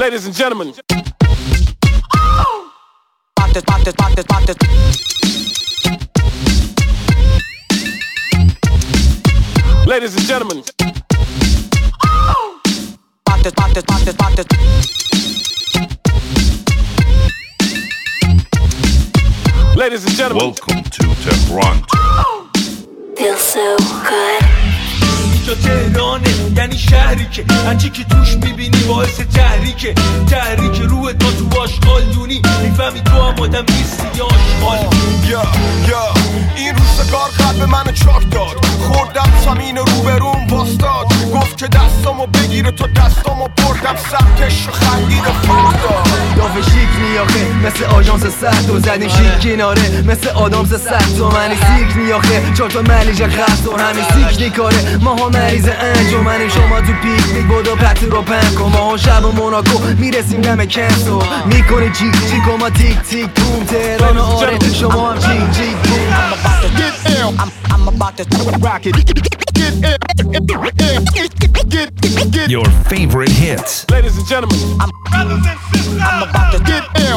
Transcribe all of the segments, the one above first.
Ladies and gentlemen. Ladies and gentlemen. Ladies and gentlemen. Welcome to Toronto. Feel so good. اینجا تهرانه یعنی شهری که هرچی که توش میبینی باعث تحریکه روح تا تو آشغالدونی میفهمی تو هم آدم نیستی یا آشغال. این روزگار قلب منو چاک داد، خوردم زمین رو بروم باستاد، گفت که دستامو بگیره تا دستامو بردم سمتش و خندید فرداد. دافه شیک نیاخه مثل آژانس سرد و زدیم شیک کناره مثل آدامز سرد و منی سیک نیاخه چار تا ملیجه خرد و همین سیک نیکاره ماها مریض انجمنیم شما تو پیکنیک بودو پتی رو پنگ کن ماها شب و موناکو میرسیم دم کنسو میکنی جیک جیک و ما تیک تیک بوم تهران آره شما هم جیک جیک بوم. I'm about to rock it. Your favorite hits. Ladies and gentlemen. I'm about to get ill.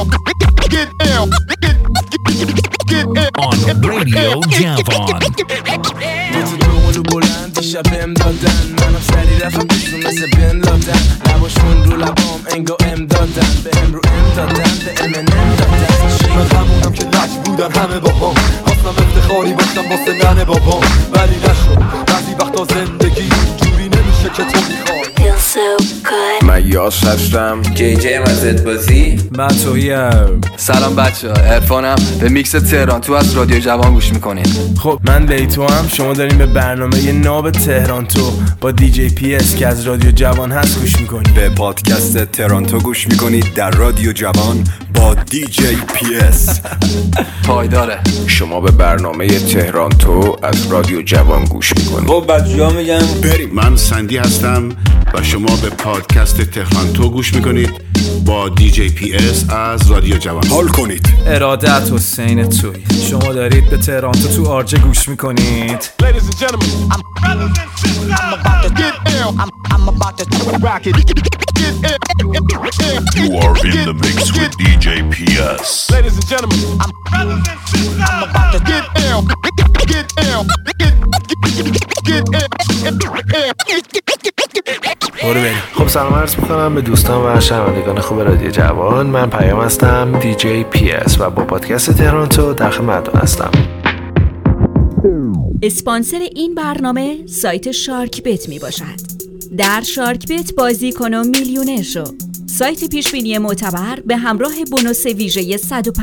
On Radio Javon. رو بلند دیشب بهم دادن منم سری رفتم پیشون مثل بن لادن لباشون رو لبام انگا دادن بهم رو دادن به ام دادن من همونم که لج بودن همه با هم خواستم افتخاری باشم واسه ننه بابام ولی نشد بعضی وقتا زندگی جوری نمیشه که تو میخوای. Feel so good. من یاس هستم جی مزد بازی من تویم. سلام بچه ها عرفانم به میکس تهرانتو از رادیو جوان گوش میکنین. خب من لیتو هم شما داریم به برنامه ناب تهرانتو با دیجی پی اس که از رادیو جوان هست گوش میکنید. به پادکست تهرانتو گوش میکنید در رادیو جوان با دیجی پی اس. پایداره. شما به برنامه تهرانتو از رادیو جوان گوش میکنید. خب بچه‌ها میگم بریم. من سندی هستم و شما به پادکست تهرانتو گوش میکنید با دیجی پی اس از رادیو جوان. حال کنید. ارادت حسین توی شما دارید به تهرانتو تو آرجه گوش میکنید. Ladies and gentlemen. I'm about to get ill. I'm about to rock it. You are in the mix with DJ PS. Ladies and gentlemen. I'm about to get ill. خب سلام عرض میکنم به دوستان و شنوندگان خوب رادیو جوان. من پیام هستم دیجی پی اس و با پادکست تهرانتو در خدمتتون هستم. اسپانسر این برنامه سایت شارک بت می باشد. در شارک بت بازی کن و میلیونر شو. سایت پیشبینی معتبر به همراه بونوس ویژه 150%.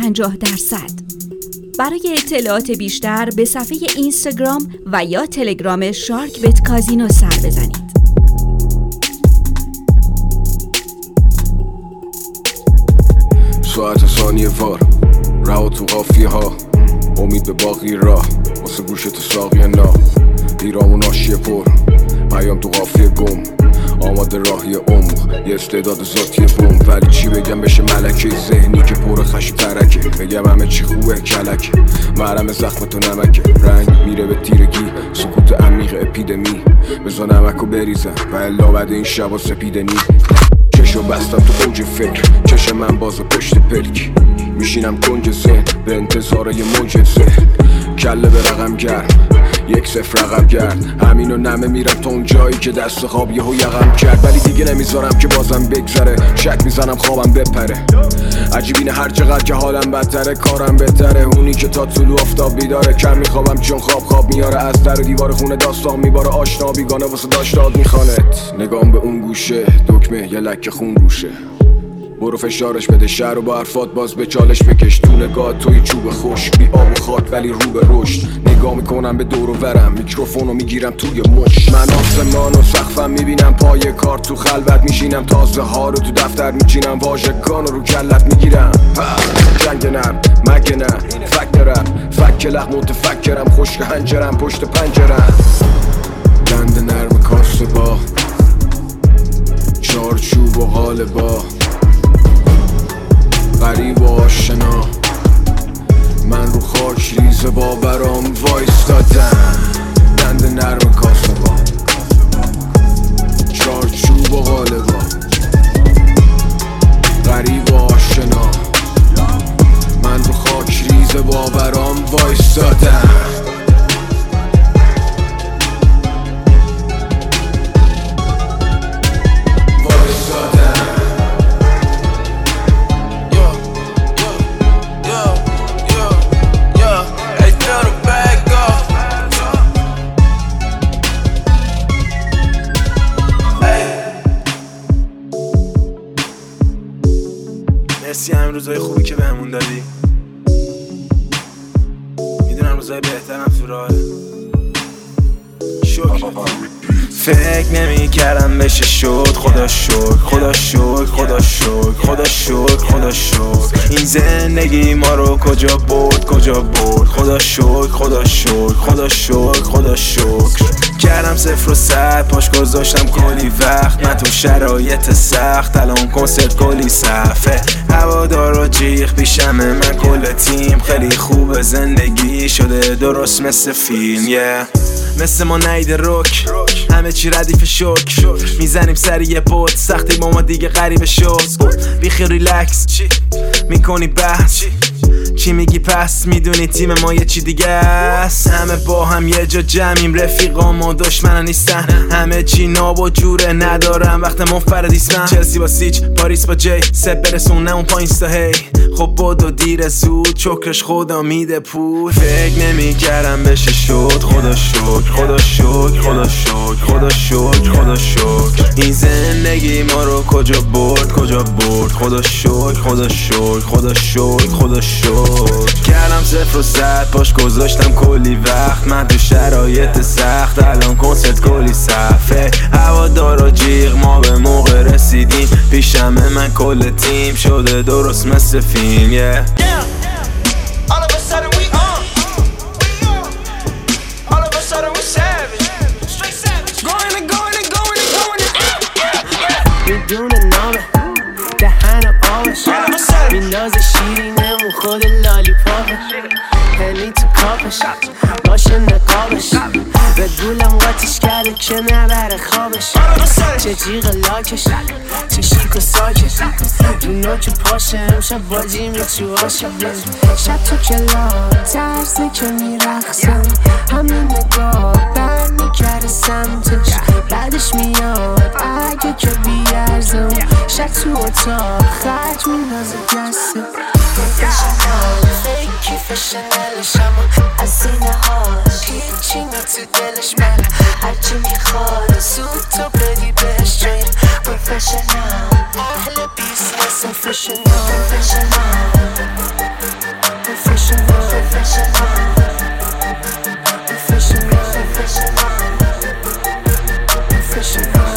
برای اطلاعات بیشتر به صفحه اینستاگرام و یا تلگرام شارک بت کازینو سر بزنید. ساعت ثانیه وار رها تو قافیه ها امید به باقی راه واسه گوشت ساقی نا دیرامون آشیه پر پیام تو قافیه گم آماده راهی عمق یه استعداد ذاتی بوم ولی چی بگم بشه ملکه ذهنی که پر خشم ترکه بگم همه چی خوبه کلک محرم زخم تو نمکه رنگ میره به تیرگی سکوت عمیق اپیدمی بزا نمکو بریزم و الا بعد این شبا سپیده نی چشو بستم تو اوج فکر چش من باز پشت پلک میشینم کنج ذهن به انتظار یه موج ذهن کله به رقم گرم 1-0 رقم گرد همینو نمه میرم تا اون جایی که دست خواب یهو یقم کرد ولی دیگه نمیذارم که بازم بگذره شک میزنم خوابم بپره عجیبینه هر چقدر که حالم بدتره کارم بهتره اونی که تا طلوع آفتاب بیداره کم میخوابم چون خواب میاره از در و دیوار خونه داستان میباره آشنا بیگانه واسه داشتاد میخوانت نگام به اون گوشه دکمه یه لکه خون روشه برو فشارش بده شهر و با حرفات باز به چالش بکش تو نگاه توی چوب خوش بی آب و خاک ولی رو به رشد نگاه میکنم به دور و ورم میکروفونو میگیرم توی مش من آسمان و سقفم میبینم پای کار تو خلوت میشینم تازه ها رو تو دفتر میچینم واژگان رو کلت میگیرم جنگ نرم مگه نه فکر رم فک لح متفکرم خشک هنجرم پشت پنجرم دند نرم کاسه با چارچوب و حال با غریب و آشنا من رو خاک ریز باورام وایستادم دند نرم کاسه با چارچوب و غالبا روزای خوبی که بهمون دادی. میدونم روزای بهترم تو راهه. شکر. فکر نمی کردم بشه شد. خدا شکر خدا شکر خدا شکر خدا شکر خدا شکر. این زندگی ما رو کجا برد کجا برد. خدا شکر خدا شکر خدا شکر خدا شکر. کردم 0 و 100 پاش گذاشتم کلی وقت. من تو شرایط سخت الان کنسرت کلی صفحه. هوادار و جیغ پیشمه من کل تیم. خیلی خوب زندگی شده درست مثل فیلم مثل ما نیده روک همه چی ردیف شک. میزنیم سری یه پوت سختی با ما دیگه غریبه شد. بیخی ریلکس میکنی بحث چی میگی پس میدونی تیم ما یه چی دیگه است. همه با هم یه جا جمعیم رفیقام و دشمنن نیستن. همه چی ناب و جوره ندارم وقت منفردیست. من چلسی با سیچ پاریس با جی سب برسونه اون پایین ستا هی. خب بدو دیر زود چکرش خدا میده پول. فکر نمی کردم بشه شد. خدا شکر خدا شکر خدا شکر خدا شکر خدا شکر. این زندگی ما رو کجا برد کجا برد. خدا شکر خدا شکر خدا شکر خدا شکر. کردم 0 و 100 پاش گذاشتم کلی وقت. من تو شرایط سخت الان کنسرت کلی صفحه. هوادارا جیغ ما به موقع رسیدیم. پیشمه من کل تیم شده درست مثل فیلم میدونه نامه دهن آبش میندازه شیرینمون خود لالی پاپش. هنی تو کاپش باشه نقابش. به گولم قاتش کرده که نبره خوابش. چه جیغ لاکش چه شیک و ساکش. تو نوک پاشه امشب بازی میتو آشه. شب تو کلام ترزه که میرخصم. همین نگاه بر میکرده سمتش. بعدش میاد اگه که بیارزم. شک تو اتاق خرج میندازه دسته. فیکی فشنلش اما از سینه هاش هیچی نه تو دلش. من هرچی میخواد زود تو بدی بهش. جای پروفشنال اهل بیزنس پروفشنال پروفشنال پروفشنال پروفشنال پروفشنال.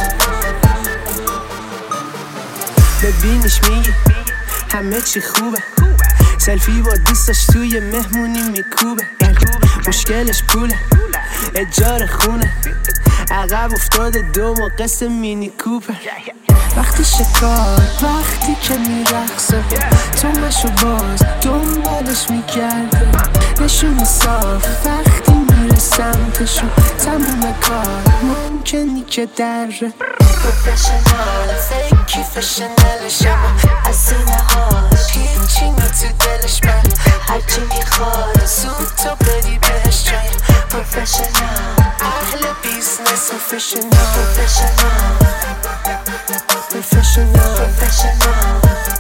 ببینش میگی همه چی خوبه. سلفی با دوستاش توی مهمونی میکوبه. مشکلش پوله اجاره خونه. عقب افتاده دو و قصه مینی کوپر. وقتی شکار وقتی که میرخصه. تو مشو باز دنبالش میگرده. نشون صاف وقتی میره سمتشو. تموم کار ممکنی که دره. پروفشنال فیکی فشنلش اما از سینه هاش هیچی نه تو دلش. من هرچی میخواد زود تو بدی بهش. جای پروفشنال اهل بیزنس پروفشنال پروفشنال پروفشنال پروفشنال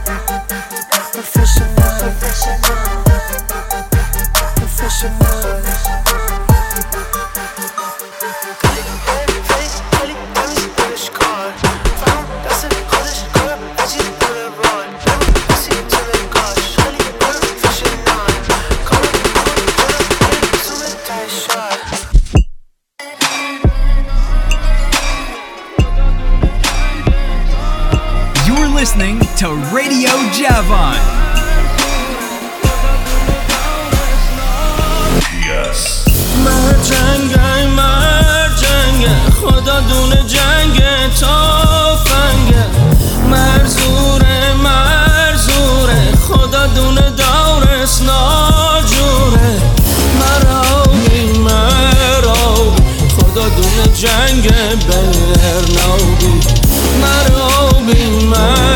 پروفشنال پروفشنال. Listening to Radio Javon. Yes. مرجنگ خدا دونه جنگ تافنگ. مرزوره خدا دونه دورس ناجوره. مرابی خدا دونه جنگ برنابی. مرابی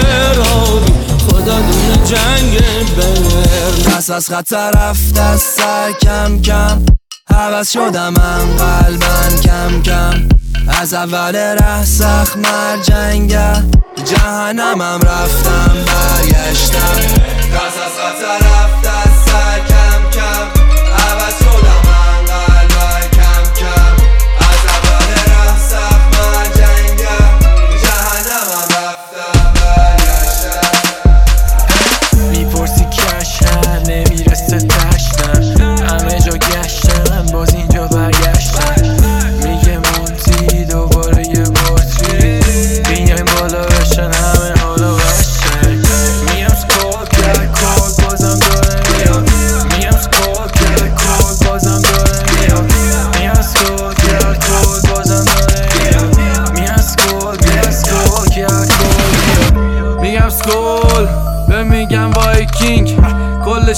خدا دونه جنگ برن. پس از خطر رفت از سر کم کم. حوض شدم من قلبن کم کم. از اول ره سخت مرجنگه. جهنمم رفتم برگشتم. پس از خطر رفت از سر کم کم. حوض شدم من قلبن کم کم. از اول ره سخت مرجنگه. جهنمم رفتم برگشتم.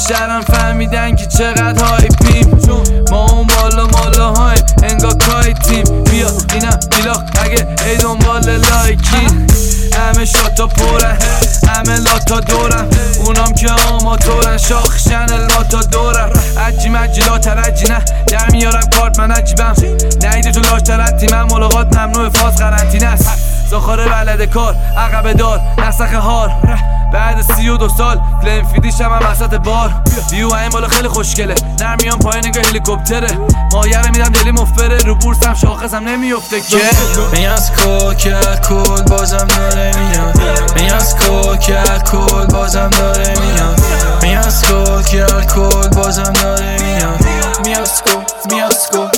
بیشترم فهمیدن که چقدر هایپیم، ما اون بالا هایم انگار کایتیم. بیا اینم بیلاخ اگه ای دنبال لایکین، همه شاتا پرن همه لاتا دورن، اونام که آماتورن شاخشن لاتا دورن. عجی مجی لا ترجی نه در میارم کارت من عجیبم، نهیده تو لاش ترتی من ملاقات ممنوع فاز قرنطینه است. زاخاره بلده کار عقب دار نسخ هار، بعد 32 سال فلیم فیدیش هم وسط بار. بیو این بالا خیلی خوشگله نرمیان پایین نگاه هلیکوپتره، مایره میدم دلی مفبره رو بورسم شاخصم نمیفته که میاز کوکل بازم داره میاد، میاز کوکل بازم داره میاد، میاز کوکل بازم داره میاد، میاز کوکل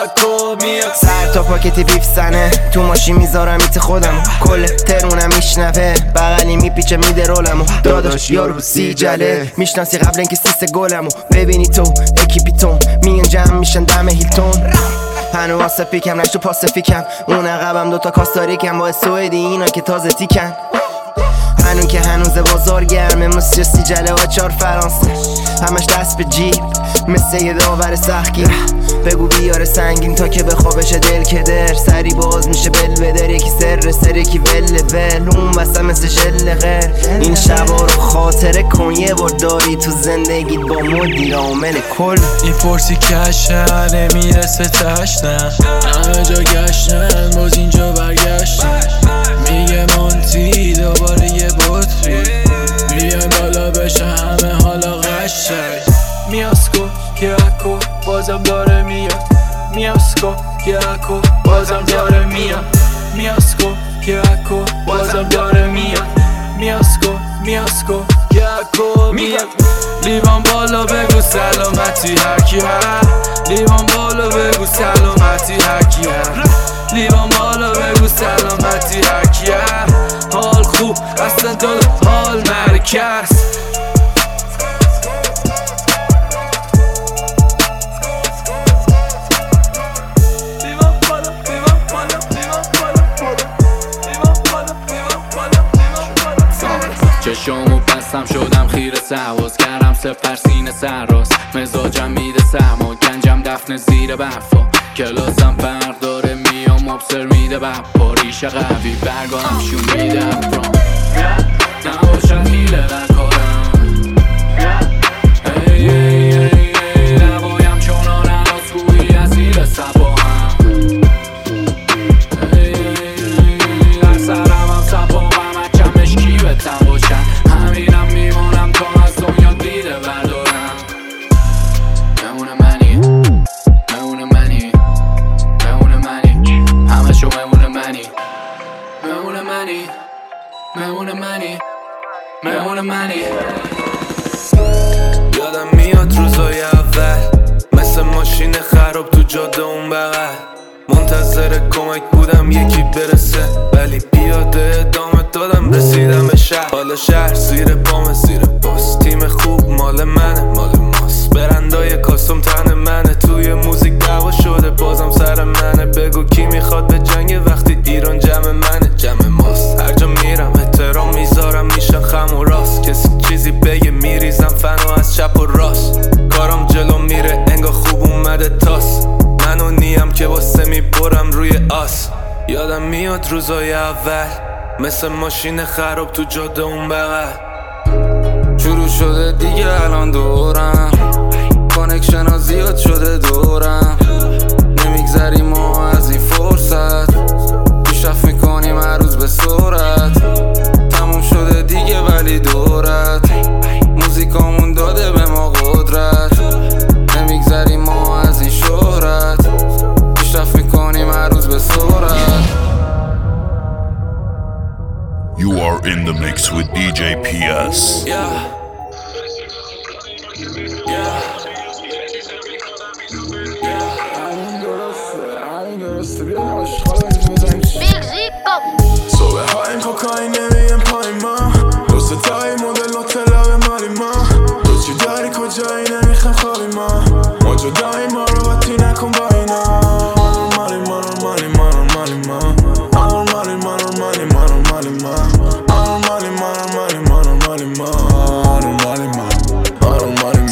سر تا پاکتی بیف زنه تو ماشین میذارم ایت خودم، کل ترونم میشنوه بغلی میپیچه میده رولمو. داداش یارو سیجله میشناسی قبل اینکه سیس گلمو ببینی تو اکیپیتون میان جمع میشن دم هیلتون. هنو واسه پیکم نشتو پاس فیکم، اون عقبم دوتا کاستاریکم با سوئدی اینا که تازه تیکن. هنون که هنوز بازار گرمه مثل سیجله و 4 فرانسه، همش دست به جیب مثل یه داور سخگیر. بگو بیاره سنگین تا که بخوابش دل کدر، سری باز میشه بلبدر یکی سر یکی ول اون واسه مثل ژل غیر. این شبا رو خاطره کن یه بار داری تو زندگیت با مدیر عامل کل. این پرسی کشنه میرسه تشنم، همه جا گشتن باز اینجا برگشتن، میگه مانتی دوباره یه بطری میان بالا بشه همه حالا قشنگ. میاسکو که اکو بازم داره میاد، میاسکو که اکو بازم داره میاد، میاسکو که اکو بازم داره میاد، میاسکو که اکو میاد. لیوان بالا بگو سلامتی هرکی هر، لیوان بالا بگو سلامتی هرکی هر، لیوان بالا بگو سلامتی هرکی هر. حال خوب اصلا دل حال مرکز. چشامو بستم شدم خیره سواز کردم سپر سینه سراز، مزاجم میده سرما گنجم دفن زیر برفا، کلاسم فرق داره میام مبصر میده بپا، ریشه قوی برگانم شون میده افرام نباشد میله در کارم. ای ای ای ای لبایم چونان اناسگویی از زیر سبا هم، ای ای ای در سرم هم سبا و مچم مشکی بتم باشن، همینم میمونم تا از دنیا دیده بردارم. مهمون منی مهمون منی مهمون منی همه شو مهمون منی مهمون منی مهمون منی مهمون منی. یادم میاد روزای اول مثل ماشین خراب تو جاده اون بغل، منتظر کمک بودم یکی برسه ولی پیاده ادامه دادم رسیدم به شهر. حالا شهر زیر پام زیر پاس، تیم خوب مال منه مال ماست، برندای کاستوم تن منه، توی موزیک دعوا شده بازم سر منه. بگو کی میخواد به جنگ وقتی ایران جمع منه جمع ماست. هر جا میرم احترام میذارم میشن خم و راست، کسی چیزی بگه میریزم فنو از چپ و راست، کارم جلو میره انگار خوب اومده تاس، منو نیم که واسه میبرم روی آس. یادم میاد روزای اول مثل ماشین خراب تو جاده اون بغل، شروع شده دیگه الان دورم، کانکشن ها زیاد شده دورم، نمیگذریم ما از این فرصت، پیشرفت میکنیم هر روز به سرعت، تموم شده دیگه ولی دورت، موزیکامون داده به ما قدرت، نمیگذریم ما از این شهرت، پیشرفت میکنیم هر روز به سرعت. You are in the mix with DJ PS. صبح هایم کوکاین نمیم پای ما، دوست تایی مدل و لب مالی ما، تو چی داری کجایی نمیخوام خوابی ما جدایی ما رو باتی نکن با اینا. مالی ما مالی ما مالی ما مالی ما مالی ما مالی ما مالی ما مالی ما مالی ما مالی ما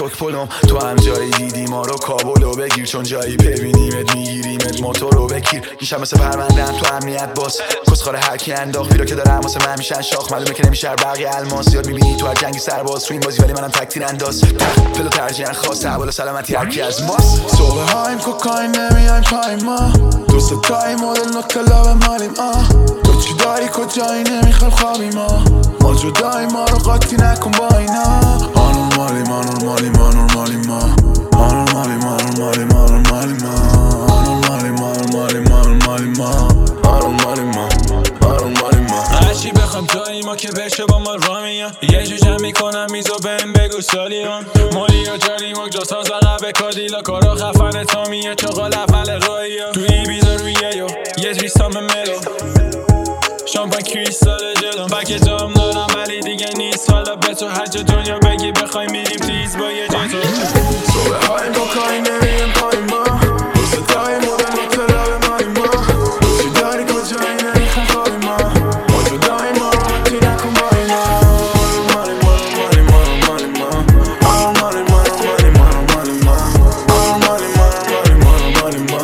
تک پلم تو هم جایی دیدی ما رو کابلو بگیر چون جایی ببینیمت میگیریمت موتور رو بکیر این شب مثل پرونده هم تو امنیت باس کسخاره هر کی انداخت ویرا که دارم واسه من میشن شاخ معلومه که نمیشه بقیه الماس یاد میبینی تو هر جنگی سرباز تو این بازی ولی منم تکتیر انداز پلو ترجیحاً خاص حوال سلامتی هر کی از ماست صبح هایم کوکاین نمیایم پایین ما دوست تایی مدل نکته لب مالیم تو چی داری کجایی نمیخوام خوابی ما جدایی ما رو قاطی نکن با اینا آنورمالی ما آنورمالی ما آنورمالی ما آنورمالی ما آنورمالی ما آنورمالی ما آنورمالی ما آنورمالی ما آنورمالی ما آنورمالی ما آنورمالی ما هرچی بخوام جایی ما که بشه با ما را میان یه جو جمع میکنم میزو بهم بگو سالیان مالی و جاری ما جا ساز عقب کادیلا کارا خفن تامیه چاقال اول رایی ها توی بیزا روی یه جریستام ملو شامپان کریستال جلوم بک جام دارم ولی دیگه نیست حالا به تو هر جا دنیا بگی بخوای میریم پلیز با یه جای تو صبح هایم کوکاین نمیایم پایین ما دوست تایی مدل نکته لب مالیم ما چی داری کجایی نمیخوام خوابی ما جدایی ما رو قاطی نکن با اینا آنورمالی ما آنورمالی ما آنورمالی ما آنورمالی ما آنورمالی ما آنورمالی ما آنورمالی ما آنورمالی ما آنورمالی ما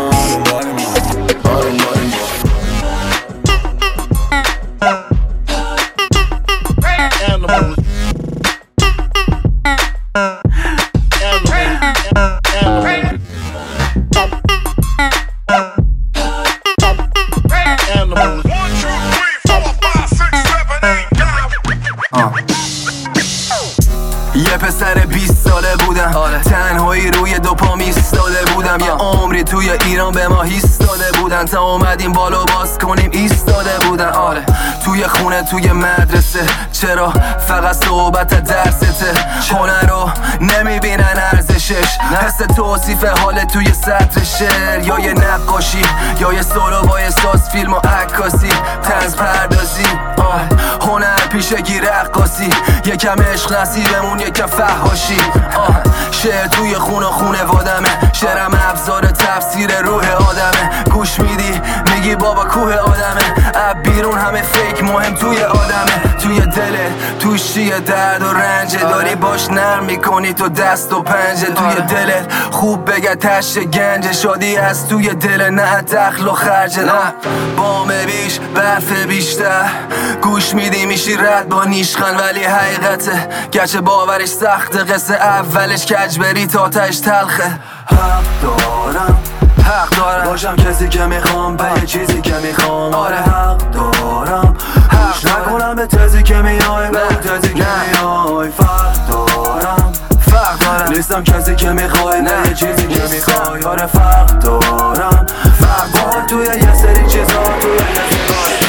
آنورمالی ما یه پسر 20 ساله بودم تنهایی روی دو پا ایستاده بودم یه عمری توی ایران به ما ایستاده بودن تا اومدیم بالا باز کنیم ایستاده بودن آره توی خونه توی مدرسه چرا فقط صحبت درسته هنر رو نمیبینن ارزشش حس توصیف حال توی سطر شعر یا یه نقاشی یا یه سولو با احساس فیلم و عکاسی طنز پردازی هنر پیشگی رقاصی یکم عشق نصیبمون یکم فحاشی شعر توی خونه وادمه شعرم ابزار تفسیر روح آدمه گوش میدی میگی بابا کوه آدمه اب بیرون همه فیک مهم توی آدمه توی دلت توش چیه درد و رنجه داری باش نرم میکنی تو دست و پنجه توی دلت خوب بگه تشت گنجه شادی از توی دل نه دخل و خرجه بام بیش برف بیشتر گوش میدی میشی رد با نیشخن ولی حقیقته گرچه باورش سخته قصه اولش کج بری تا تش تلخه حق دارم باشم کسی که میخوام به یه چیزی که میخوام آره حق دارم حق نکنم به تزی که میای به تزی که میای فرق دارم نیستم کسی که میخوای نه یه چیزی که میخوای آره فرق دارم فرق دارم توی یه سری چیزا توی یه سری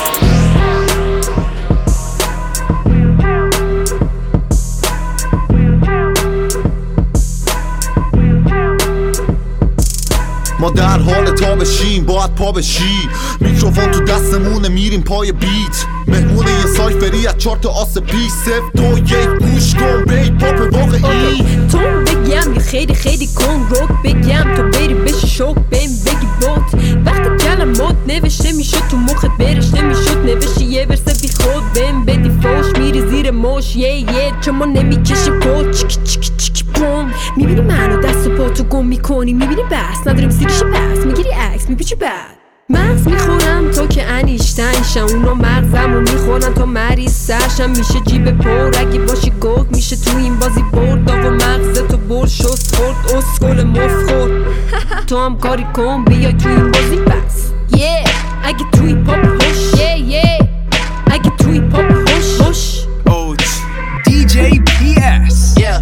ما در حال تا بشیم باید پا بشی میکروفون تو دستمونه میریم پای بیت مهمون یه سایفری از 4 تا آس پیش 0 2 1 گوش کن بی پاپ واقعی تو بگم یه خیلی کن روک بگم تو بری بشی شوک بهم بگی بوت وقتی کلمات نوشته میشد تو مخت برش نمیشد نوشی یه ورسه بی خود بهم بدی فوش میری زیر موش یه چون ما نمیکشیم کل چیکی بوم میبینی منو دست و پاتو گم میکنی میبینی بس نداریم سیریش بس میگیری عکس میپیچی بعد مغز میخورم تو که انیشتینشم اونا مغزمو میخورن تا مریض سرشم میشه جیب پر اگه باشی گوگ میشه تو این بازی برد و مغز تو بر شست خورد اسکل مفخور تو هم کاری کن بیای تو این بازی بس اگه توی پاپ هوش اگه توی پاپ هوش DJ PS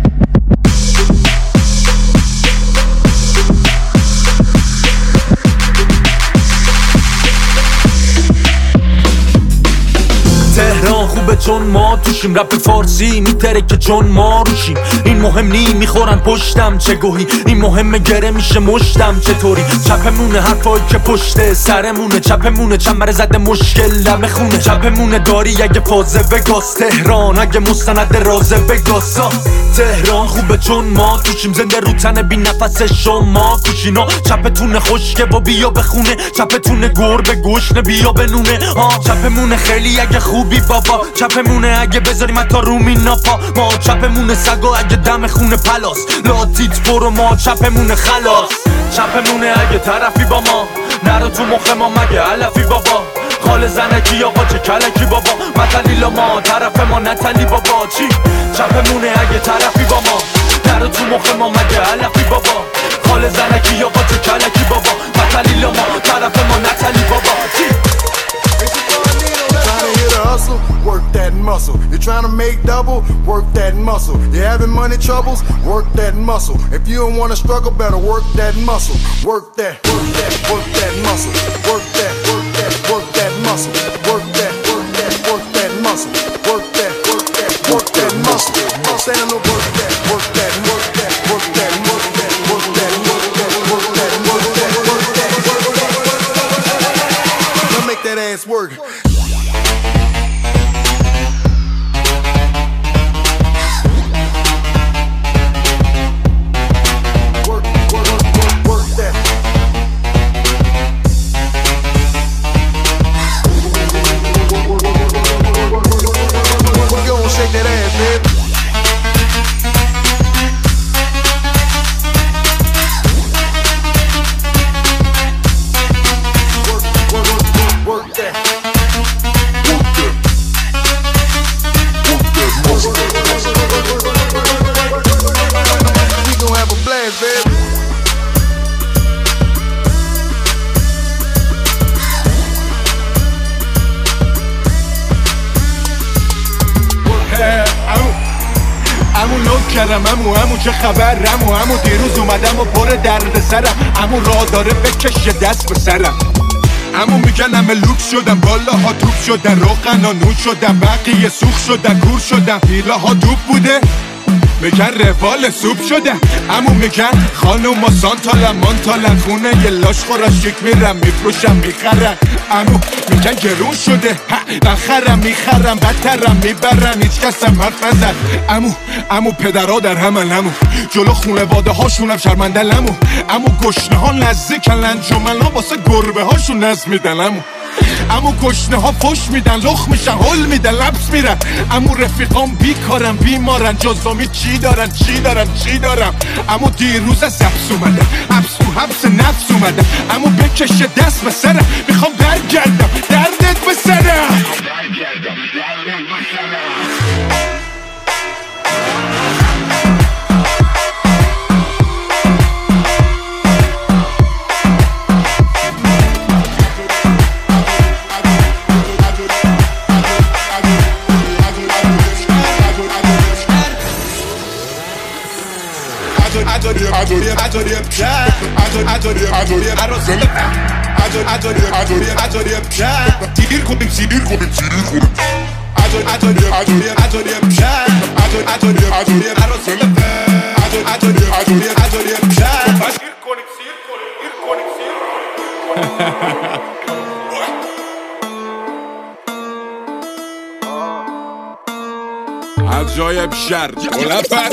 تهران خوبه چون ما توشیم رپ فارسی میترکه چون ما روشیم این مهم نی میخورن پشتم چه گوهی این مهمه گره میشه مشتم چطوری چپمونه حرفایی که پشت سرمونه چپمونه چنبر زده مشکل لمه خونه چپمونه داری اگه فازه بگاس تهران اگه مستند رازه بگاسا تهران خوبه چون ما توشیم زنده رو تن بی نفس شما کوشینا چپتونه خشکه و بیا بخونه چپتونه گربه گشنه بیا بنونه چپمونه خیلی اگه خوبی بابا چپ چپمونه اگه بذاری من تا رومی ناپا ما چپمونه سگا اگه دم خونه پلاس لاتیت برو ما چپمونه خلاص چپمونه اگه طرفی با ما نرو تو مخ ما مگه علفی بابا خال زنکی آقا چه کلکی بابا متلیلا ما طرف ما نتلی بابا چی چپمونه اگه طرفی با ما نرو تو مخ ما مگه علفی بابا خال زنکی آقا چه کلکی بابا متلیلا ما طرف ما نتلی بابا چی Hustle, work that muscle. You're trying to make double, work that muscle. You're having money troubles, work that muscle. If you don't want to struggle, better work that muscle. Work that muscle. Work that, work that muscle. Work that muscle. Work that muscle. I'm saying no work that. Now make that ass work. Shake that ass, baby. Work that. We gon' have a blast, baby. امو لوک کردم امو چه خبر امو دیروز اومدم و پر درد سرم امو راه داره بکشه دست به سرم امو میگن همه لوک شدم بالاها توپ شدن روغن و نوش شدم بقیه سوخ شدن کور شدم پیله ها دوب بوده میگن روال سوپ شدم امو میگن خانوما سانتالن مانتالن خونه یه لاش خورا شیک میرم میفروشم میخرن امو میگن گرون شده نخرم میخرم بدترم میبرن هیچ کسم حرف نزد امو پدرها در همن امو جلو خونواده هاشونم شرمندن امو گشنه ها نزدیکن انجمن ها واسه گربه هاشون نز میدن امو گشنه ها فش میدن لخ میشن هل میدن لبس میرن امو رفیقام بیکارن بیمارن جزامی چی دارم امو دیروز از حبس اومدم حبس نفس اومدم امو بکشه دست به سرم میخوام برگردم دردت به سرم عجایب شر گلفر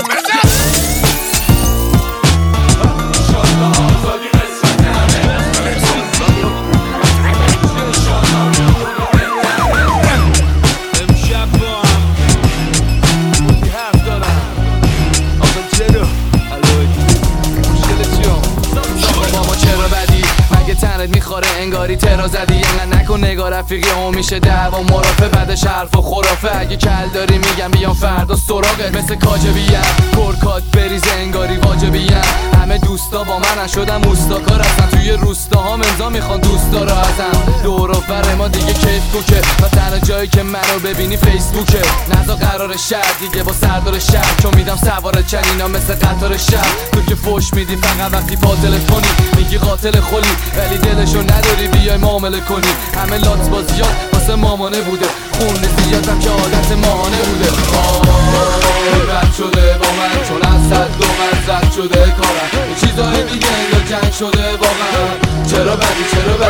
میخوره انگاری ترا زدی اینقدر نکن نگاه رفیقی هم میشه دعوا مرافع بعدش حرف و خرافه اگه کل داری میگم بیام فردا سراغت مثل کاجبیم کرکات بریز انگاری واجبیم همه دوستا با منن شدم اوستاکار هستن توی روستاها امضا میخوان دوستا رو ازم دور و بر ما دیگه کیف کوکه و تنها جایی که منو ببینی فیسبوکه نزا قرار شهر دیگه با سردار شهر چون میدم سوار چنینا مثل قطار شهر تو که فوش میدی فقط وقتی پاتل کنی میگی قاتل خلی ولی دلشو نداری بیای معامله کنی همه لات بازیات واسه مامانه بوده خون زیادم که عادت ماهانه بوده رد شده با من چون از صد دو من زد شده کارم یه چیزایی میگه یا جنگ شده واقعا چرا بدی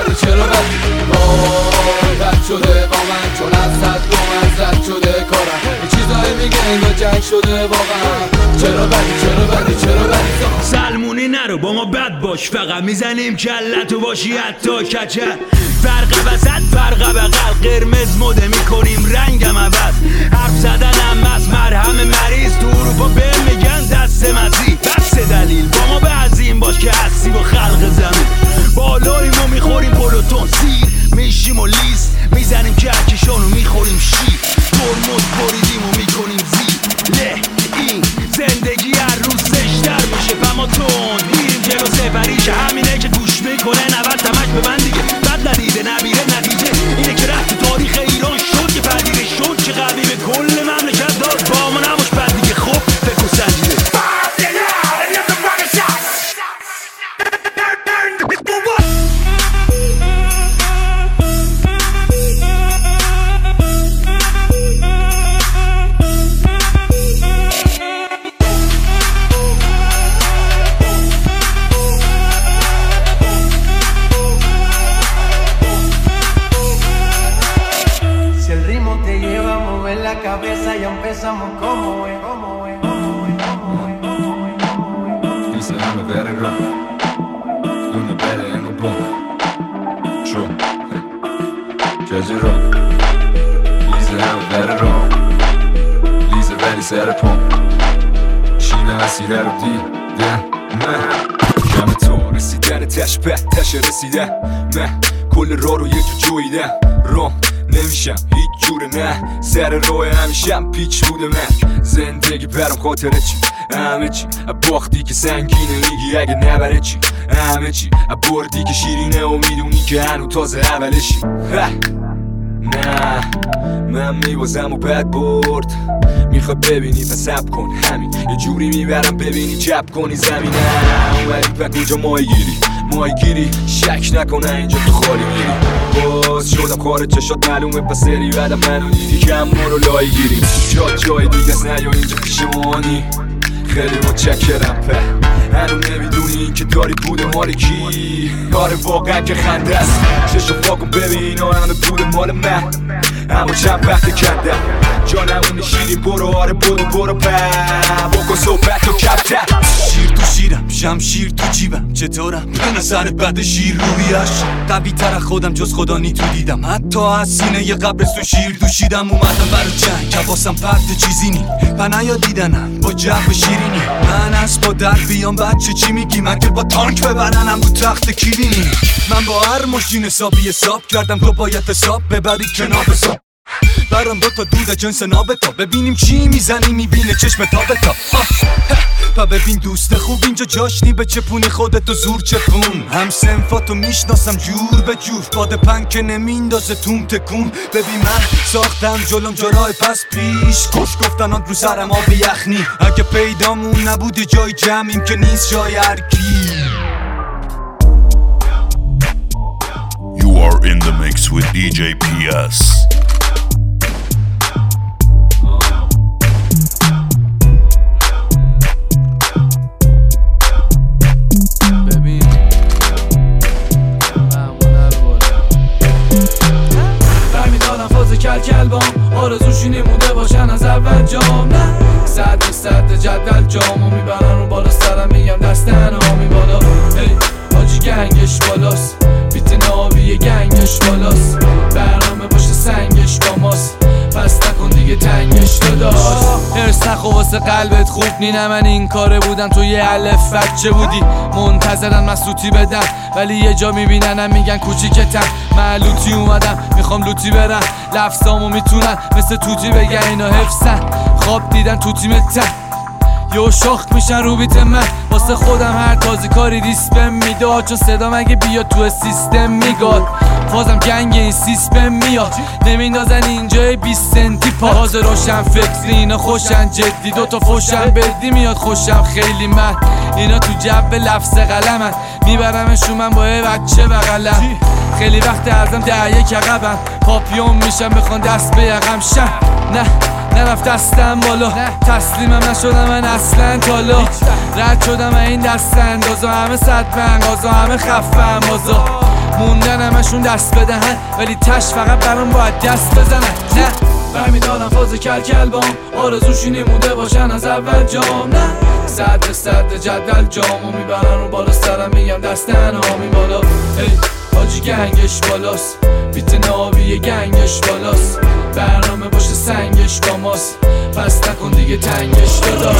رد شده با من چون از صد دو من زد شده کارم یه چیزایی میگه یا جنگ شده واقعا چرا بدی سلمونی نرو نرو با ما بد باش، فقط میزنیم کلتو باشی حتی کچل. فرق وسط فرق بغل، قرمز مده میکنیم رنگم عوض. حرف زدنم از مرهم مریض، تو اروپا به میگن دست مزی. بس دلیل با ما بعضیم باش که هستی با خلق زمین. بالاییم و میخوریم پلوتون سیر، میشیم و لیست میزنیم کهکشان و میخوریم شیر. ترمز بریدیم و میکنیم زیر. له این زندگی هر روز زشتر میشه فما تون میریم جلو سفریش. همینه که گوش میکنه 90 تمش به من دیگه بد ندیده نبیره نتیجه. اینه که رفت تاریخ ایران شد که پذیره شد که قوی به کل مملکت داد. با ما نباش بد دیگه خب فکر و سنجیده. Cabeza y empezamos como es, como es, como es, como es, como es. Dice dame ver el rock, una pele en un punk. True, judge it rock. Dice dame ver el rock, dice veli ser punk. شیوه مسیر رو دیدم من جمع تو رسیدن تشبه تشه رسیدن من کل راه رو یه جو جویدم رو نمیشم هیچ جوره نه سر راه همیشم پیچ بوده من زندگی برام خاطره چی همه چی باختی که سنگینه میگی اگه نبره چی همه چی بردی که شیرینه و میدونی که هنو تازه اولشی نه من میبازم و بد برد میخوای ببینی پس سب کن همین یه جوری میبرم ببینی چپ کنی زمینه اومدی و کجا ماهی گیری شک نکنه اینجا تو خالی میری باز شدم خارج چشات معلومه پس سری بعدم منو دیدی کم ما رو لای گیری جای دیگه از نیا اینجا پیش مانی خیلی متشکرم په هنو نمیدونی که داری بوده مال کی آره واقعا که خنده است چشو پاکو ببین همه بوده مال من اما چند وقت کردم جانمون شیرین برو آره برو بکن صحبت و کبتر شیر تو شیرم شمشیر تو جیبم چطورم به نظر بد شیر رویش قوی تر خودم جز خدا نی تو دیدم حتی از سینه یه قبرستون شیر دوشیدم اومدم برای جنگ حواسم پرت چیزی نی پنایا دیدنم با جو شیرینی من از با در بیام بچه چی میگی مگه با تانک ببرنم رو تخت کلینی من با هر ماشین حساب کردم تو باید حساب ببری کنار حساب برام دو تا دود جنس نابتا ببینیم چی میزنی میبینه چشم تابتا پا ببین دوست خوب اینجا جاشنی به چپونی خودتو زور چپون هم سنفاتو میشناسم جور به جور باد پنگ که نمیندازه توم تکون ببین من ساختم جلوم جرای پس پیش کش گفتن آن رو سرم آب یخنی اگه پیدامون نبوده جای جمعیم که نیست جای هرکی You are in the mix with DJ PS. کلبام آرزوشینی مونده باشن از اول جام نه صد جدل جامو میبرن رو بالا سرم میگم دستن آمی بالا هی حاجی گنگش بالاست بیت نابی گنگش بالاست برنامه باشه سنگش با ماست پس نکن دیگه تنگش داداش ارس نخو واسه قلبت خوب نینه من این کاره بودم تو یه الف بچه بودی منتظرن مسلوطی بدم ولی یه جا میبیننم میگن کوچیکتم معلوطی اومدم میخوام لوتی برم لفظامو میتونن مثل توتی بگن اینا حفظن خواب دیدن تو تیمتن یو شاخت میشن رو بیت من واسه خودم هر تازی کاری ریسپم میداد چون صدا مگه بیاد تو سیستم میگاد فازم گنگ این سیستم میاد نمیندازن اینجای 20 سنتی پاز روشن فکری اینا خوشن جدی دوتا فوشن بدی میاد خوشم خیلی من اینا تو جب لفظ قلمن میبرمشون من با یه بچه بغلم خیلی وقت ازم 10 عقبم پاپیون میشم بخوان دست به یقم شم نه نرفت دستم بالا تسلیمم نشدم من اصلا تالا رد شدم این دست اندازا همه صد بنگازا همه خفم بازا موندن همشون دست بدهن ولی تش فقط برام باید دست بزنن. نه برمیدارم فاز کل بام آرزوشونی مونده باشن از اول جام. نه صد به صد جدول جامو میبرن رو بالا سرم میگم دستن آمی بالا. ای حاجی گنگش بالاست بیت نابی گنگش بالاست برنامه باشه سنگش با ماست پس نکن دیگه تنگش داداش.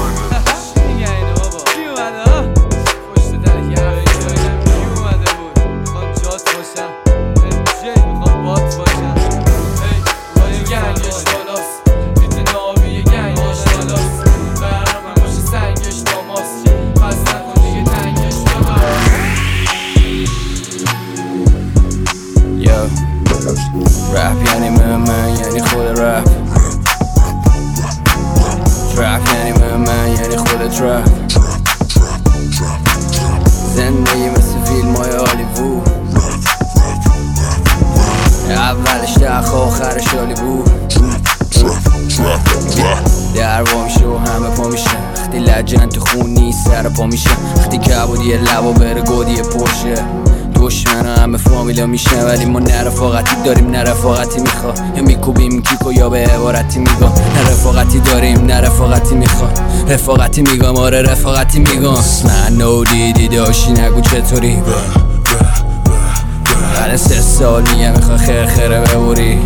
رپ یعنی من یعنی خود رپ. ترپ یعنی من یعنی خود ترپ. زندگی مثل فیلم های هالیوود اولش دخ آخرش هالیوود. در وا میشه و همه پا میشه وقتی لجن تو خون نیست سر پا میشه وقتی کبودی لبا بره گودی پوشه دشمن همه فامیلا میشه ولی ما نه رفاقتی داریم نه رفاقتی میخوا یا میکوبیم کیکو یا به عبارتی میگم نه رفاقتی داریم نه رفاقتی میخوا رفاقتی میگم آره رفاقتی میگم من نو دیدی داشتی نگو چطوری بعد 3 سال میگم میخوا خیره ببوری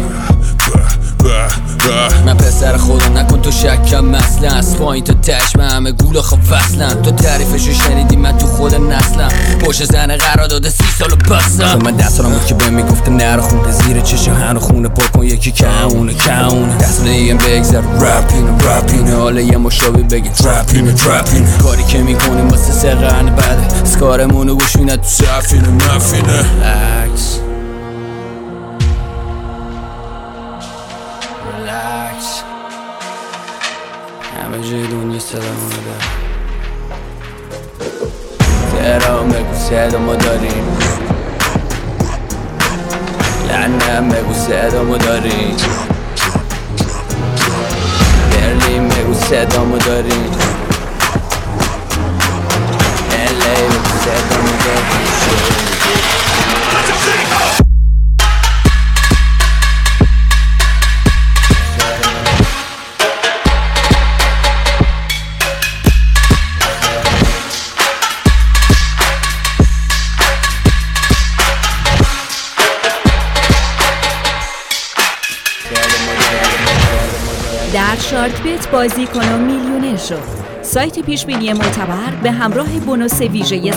من پسر خودم نکن تو شکم مثلا از پایین تا تش من همه گول آخه وصلم تو تعریفشو شنیدی من تو خود نسلم پشت زن قرار داده 30 سالو بستم من 10 سالم بود که بهم میگفتم نرو خونه زیر چشم هنو خونه پر کن یکی کمونه دست دیگه بگذر رپینه حالا یه مشابه بگه ترپینه کاری که میکنیم واسه 3 قرن بعده از کارمونو گوش میده تو سفینه مفینه همه جای دنیا صدا اومده تهران بگو صدا ما داریم لندن بگو صدا ما داریم برلین بگو صدا ما داریم LA بگو صدا ما داریم در شارک بیت بازی کن و میلیونر شو. سایت پیشبینی معتبر به همراه بونوس ویژه 150%.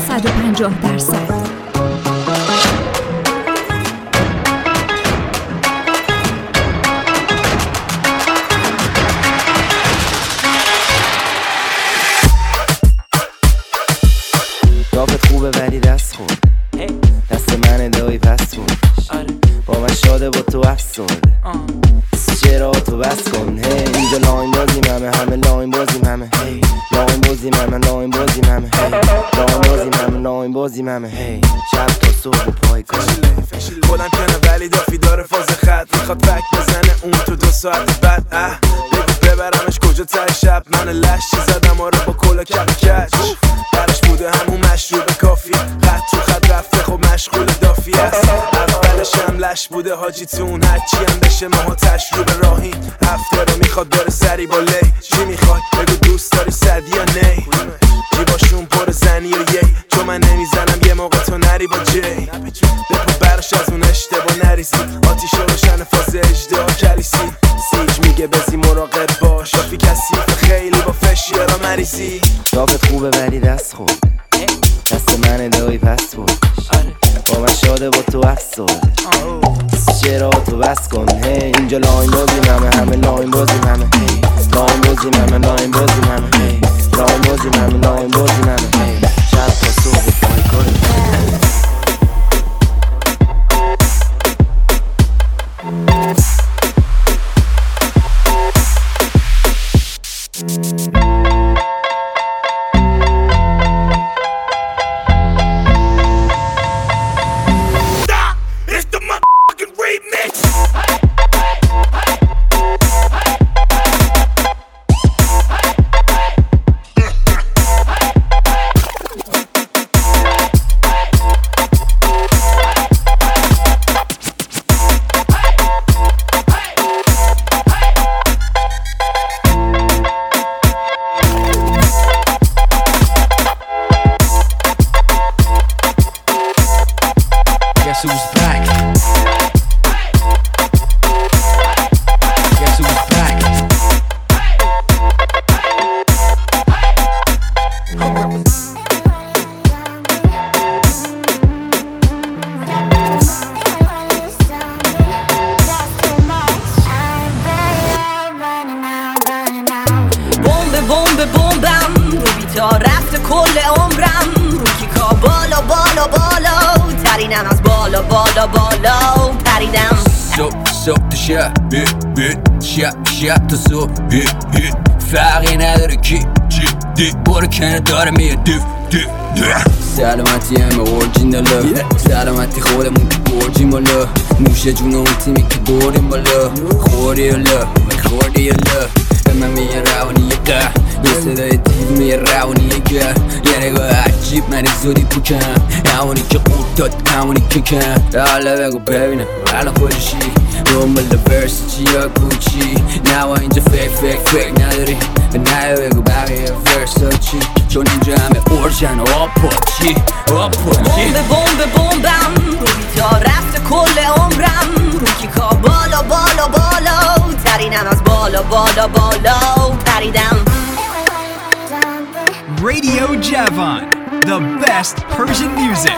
رافت خوبه ولی دست خورده دست من دایی پس بود با من شاده با تو افسرده چرا تو بس کن اینجا لاین بازیم همه لاین بازیم همه لاین بازیم لاین بازیم همه شب تا صبح پای کن بلند کنه ولی دافی داره فاز خط میخواد فک بزنه اون تو 2 ساعت بعد بگو ببرمش کجا ته شب من لشی زدم آره با کلا کچ درش بوده همون مشروب کافی خط تو خط رفته خب مشغول دافی است اولش هم لش بوده حاجی تون هرچی هم بشه ماها تشروب راهی هفته رو میخواد بره سری با لی چی میخواد بگو دوست داری صدی یا نی جیباشون پر زنی و یی چون من نمیزنم یه موقع تو نری با جی بپو برش از اون اشتباه نریزی آتیش روشن فاز اجدها کلیسی سیج میگه بزی مراقب باش رافی کسیف خیلی با فشیارا مریضی رافت خوبه ولی دست خورده دست من دایی پس بود با من شاده با تو افسرده چرا تو بس کن اینجا لاین بازیم همه لاین بازیم همه لاین بازیم همه لاین بازیم همه لاین بازیم همه لاین بازیم همه شب تا صبح پای کن پریدم از بالا بالا بالا پریدم صبح تو شب شب تو صبح فرقی نداره کی برو کنه داره میه سلامتی همه اورجیناله سلامتی خودمون که برجیم بالا نوش جون اون تیمی که بردیم بالا خوردی الا خوردی الا به من میگه روانیه قه یه صدای دیو میگه روانیه گه یه نگاه عجیب من زودی پوکم همونی که قورت داد همونی که کم حالا بگو ببینم الان خودشی دنبال ورسیچی یا کوچی نوا اینجا فکر نداری نه بگو بقیه ورسا چی چون اینجا همه اورژن و آپاچی بمبم روی تا رفت کل عمرم رو کیکا بالا بالا بالا ترینم از بالا بالا بالا پریدم Radio Javon, the best Persian music.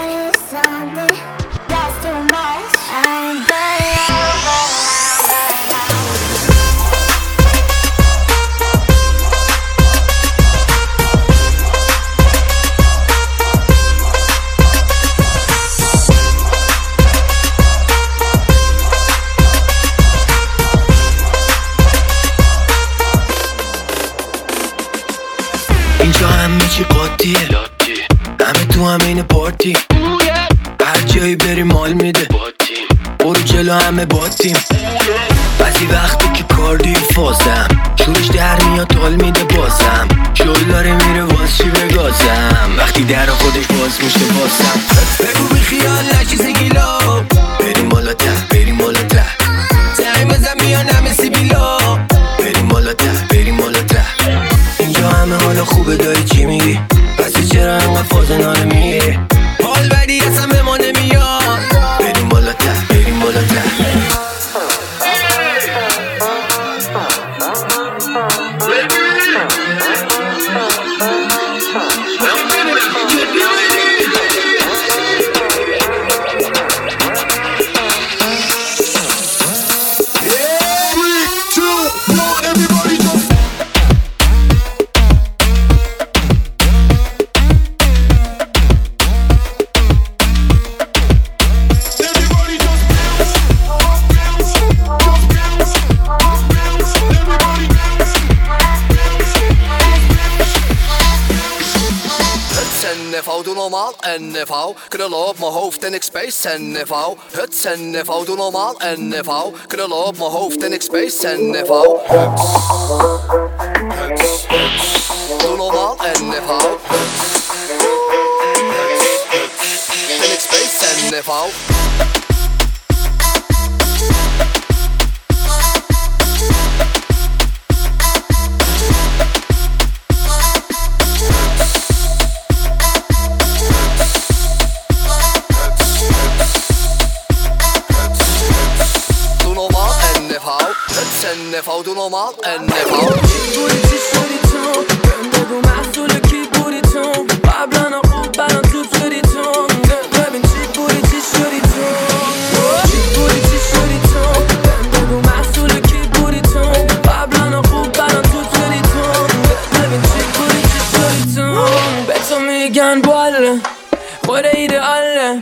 اینجا همه چی قاطیه همه تو همین پارتی هر جایی بری مال میده برو جلو همه باتیم بعضی وقتی که کار دیر فازم شورش در میاد تال میده بازم شل داره میره واز چی بگازم وقتی در خودش باز میشه بازم بگو بی خیال نشی سگیلا بریم بالاتر زنگ بزن میان همه سیبیلا بریم بالاتر اینجا همه حالا خوبه داری چی میگی پس چرا انقدر فاز ناله میگی حال بدی اصلا به ما نمیاد بریم بالاتر Doe normaal NV, krullen op mijn hoofd en ik space NV. Huts NV, doe normaal NV, krullen op mijn hoofd en ik space NV. Doe normaal NV. En ik space NV. NV, doe normaal NV. بودی شدی تو بگو محصول کی بودی تو قبلا خوب برام توب شدی تو ببین چی بودی چی شدی تو بگو محصول کی بودی تو قبلا خوب برام توب شدی تو ببین چی بودی چی شدی تو به تو میگن باله خود ایدئاله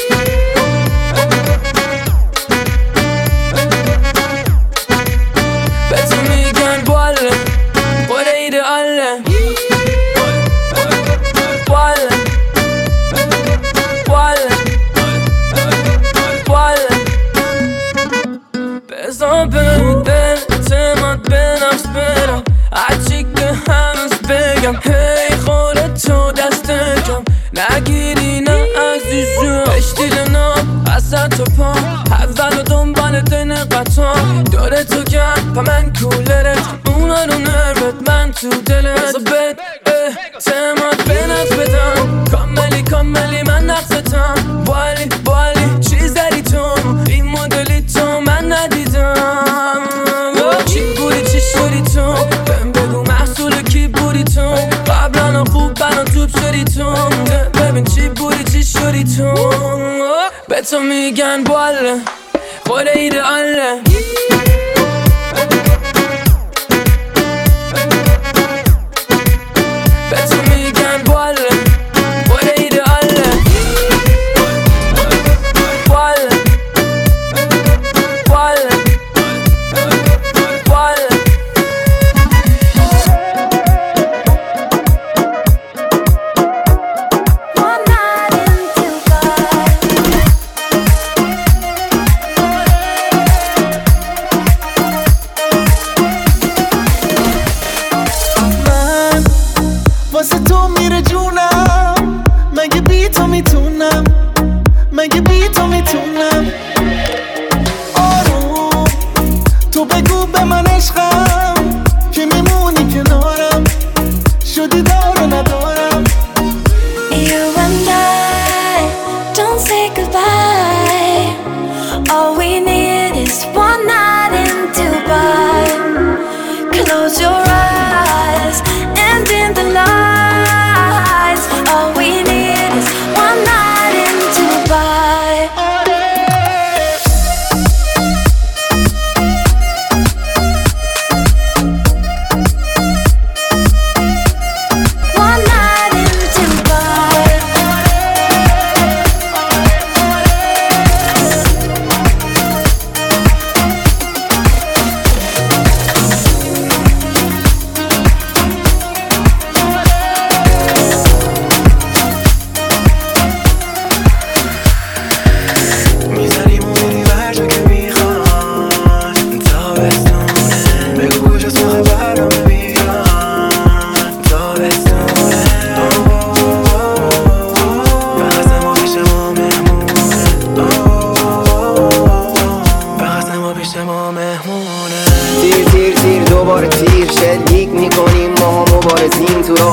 هی خورد تو دست کم نگیری نه عزیزم اشتیل نام اصلا تو پا اول و دنبال دین قطعا داره تو کم پا من کولرت اونا رو نربت من تو دلت بد اعتماد به نفس بدم کاملی من نقصتم بالی چیز داری تو این مدلی تو من ندیدم چی بودی چی شدی تو بگو محصول کی بودی تو قبلا خوب برام توب شدی تو ببین چی بودی چی شدی تو به تو میگن باله خود ایدئاله به تو میگن باله خود ایدئاله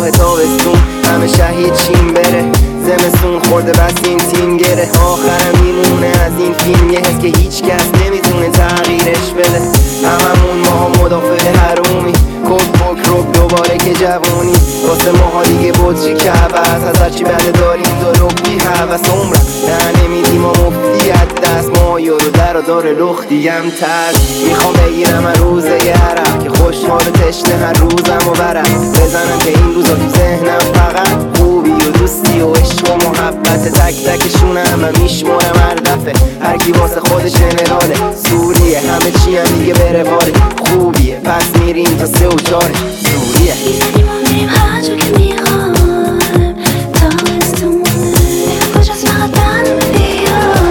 ماه تابستون همه شهید چین بره زمستون خورده بس این تیم گره آخرم میمونه از این فیلم یه حس که هیچ کس نمیتونه تغییرش بده هممون ماها مدافع حرومی کک پک رک دوباره که جوونی واسه ماها دیگه بطری که عوض از هرچی بده داریم دارو بی حوث عمرم نه نمیدیم ما مفتیت دست ما یارو در و دار لختیم ترس میخوام بگیرم هر روزه یه عرق که خوشحال و تشنه هر روزم و برم بزنم که این روزا تو ذهنم فقط خوبی و دوستی و عشق و محبت تک تکشون همه میشمارم هر دفعه هر کی واسه خودش جنراله سوریه همه چی هم دیگه بره واره خوبیه پس میریم تا 3 و 4 سوریه میمونیم هر جا که میخوام تابستونه کجاست فقط برنامه بیار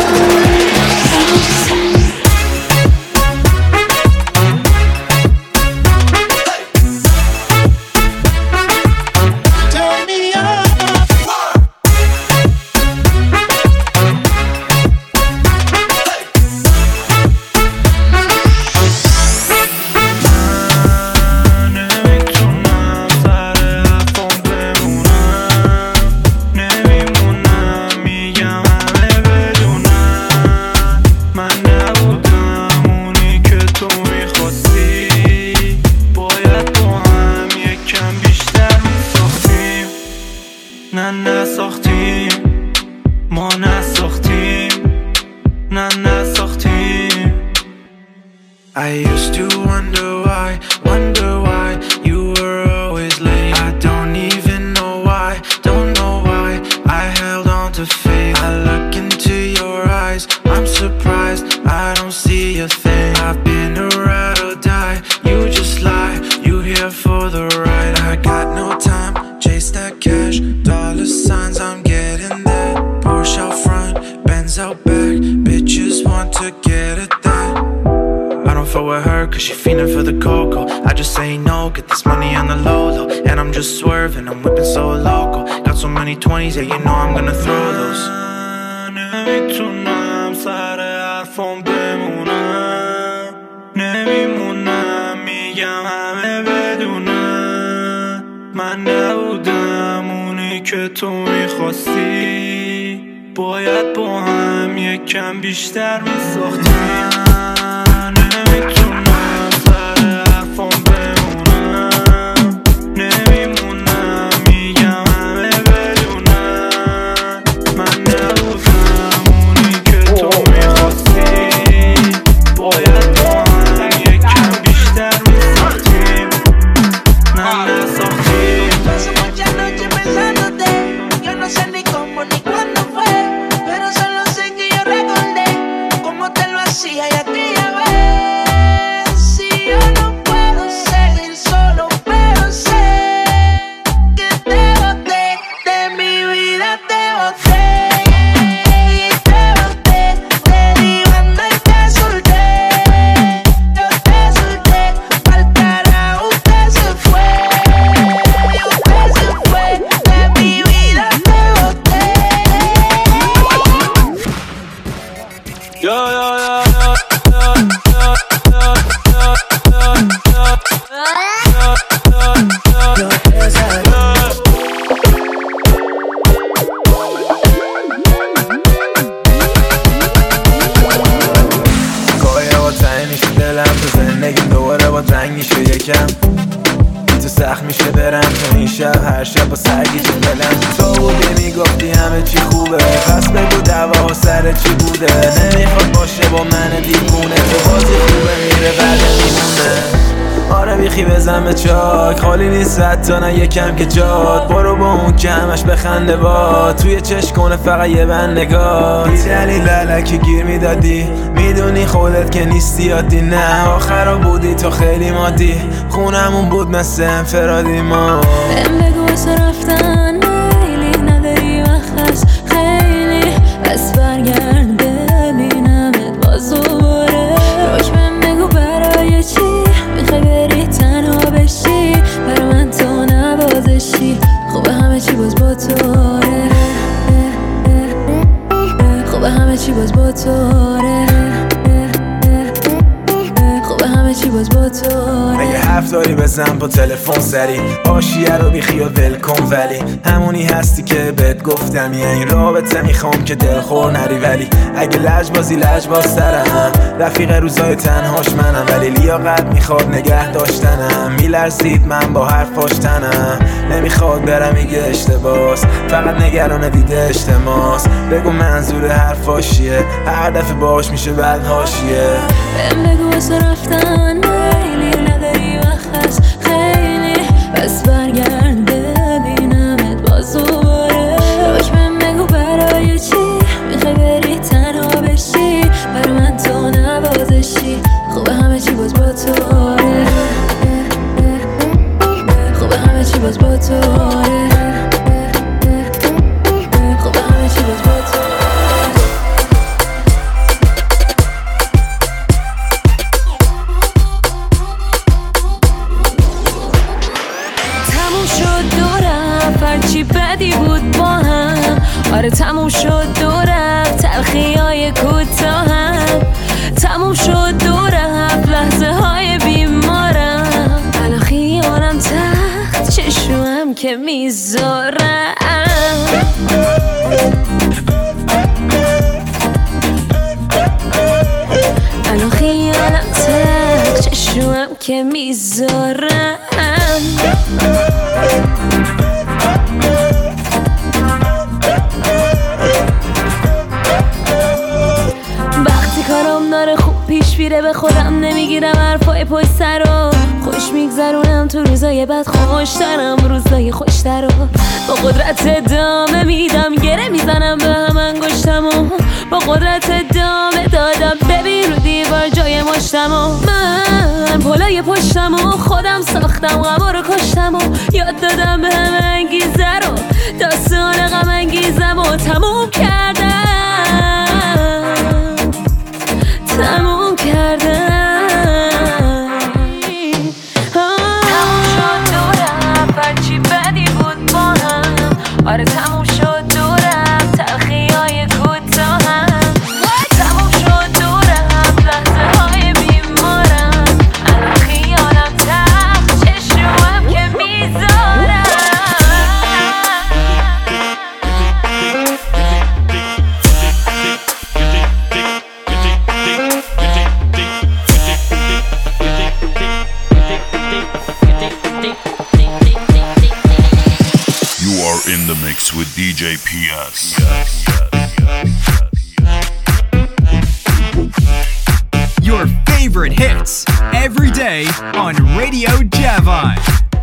I used to wonder why you were always late. I don't even know why I held on to faith. I look into your eyes, I'm surprised, I don't see a thing. I've been a ride or die, you just lie, you here for the ride. I got no time, chase that cash, dollar signs, I'm getting there. Porsche out front, Benz out back, bitches want to get it that. I don't fuck with her cause she feeling for the cocoa. I just say no, get this money on the low low. And I'm just swerving, I'm whipping so local. Got so many 20s, yeah you know I'm gonna throw those. نمیتونم سر حرفم بمونم نمیمونم میگم همه بدونم من نبودم اونی که تو میخواستی باید با هم یکم بیشتر میساختیم نمیتونم سر حرفم بمونم نمیمونم میگم همه بدونم من نبودم اونی که تو میخواستی باید با هم یکم بیشتر میساختیم نه نساختیم Pasamos muchas noches pensándote yo no sé ni cómo ni cuándo fue pero solo sé que yo recordé cómo te lo hacía y aquella vez si yo no puedo seguir solo pero sé que te boté de mi vida te boté y te boté te di banda y te solté yo te solté pa'l carajo usted se fue y usted se fue de mi vida te boté گاهی با تنگ میشه دلم تو زندگیم دوباره با تنگ میشه یکم تو سخت میشه برم تو این شب هر شب با سرگیج دلم تو بودی میگفتی همه چی خوبه پس بگو دعوا سر چی بوده نمیخواد باشه با من دیوونه تو بازی خوبه میره بعد میمونه آره بیخی بزن به چاک خالی نیست حتی نه یکم که جاد برو با اون که همش بخنده با توی چشم کنه فقط یه بند نگاه بی دلیل للکی گیر میدادی میدونی خودت که نیستی عادی نه آخرا بودی تو خیلی مادی خونمون بود مثل انفرادی ما بهم بگو واسه رفتن میلی نداری وقت هست خیلی پس برگرد ببینمت باز دوباره روش بهم بگو برای چی میخوای بری تنها بشی برا من تو نبازشی خوبه همه چی باز با توره خوبه همه چی باز با توره خوبه همه چی باز با توره اگه 7 دوزاری بزن با تلفن سری حاشیه رو بیخیال ولکن ولی همونی هستی که بهت گفتم یه این رابطه میخوام که دلخور نری ولی اگه لجباز ترم رفیق روزای تنهاش منم ولی لیاقت میخواد نگه داشتنم میلرزید من با حرفاش تنم نمیخواد برم میگه اشتباس فقط نگران دیده اجتماس بگو منظور حرفاش چیه هر دفعه باش میشه بعد حاشیه بهم بگو واسه رفتن میلی نداری وقت هست خیلی بس برگرد ببینمت باز دوباره راش بهم بگو برای چی میخوای بری تنها بشی برای من تو نوازشی خوبه همه چی باز با تو آره خوبه همه چی باز با تو آره خوبه همه چی باز با تو هرچی بدی بود با هم آره تموم شد دورم تلخیای کوتاهم تموم شد دورم لحظه های بیمارم الان خیالم تخت چشمم که میذارم الان خیالم تخت چشمم که میذارم کارم داره خوب پیش میره به خودم نمیگیرم حرفای پشت سر رو خوش میگذرونم تو روزای بد خوشترم روزای خوشتر رو با قدرت ادامه میدم گره میزنم به هم انگشتم و با قدرت ادامه دادم ببین رو دیوار جای مشتم و من پلای پشتم و خودم ساختم غما رو کشتم و یاد دادم به هم انگیزه رو داستان غم انگیزم و تموم کردم تموم کردم تموم شد دورم هرچی بدی بود با هم آره تموم شد دورم تلخیای کوتاهم تموم شد دورم لحظه های بیمارم الان خیالم تخت چشمم که میذارم In the mix with DJ PS. Your favorite hits every day on Radio Javon.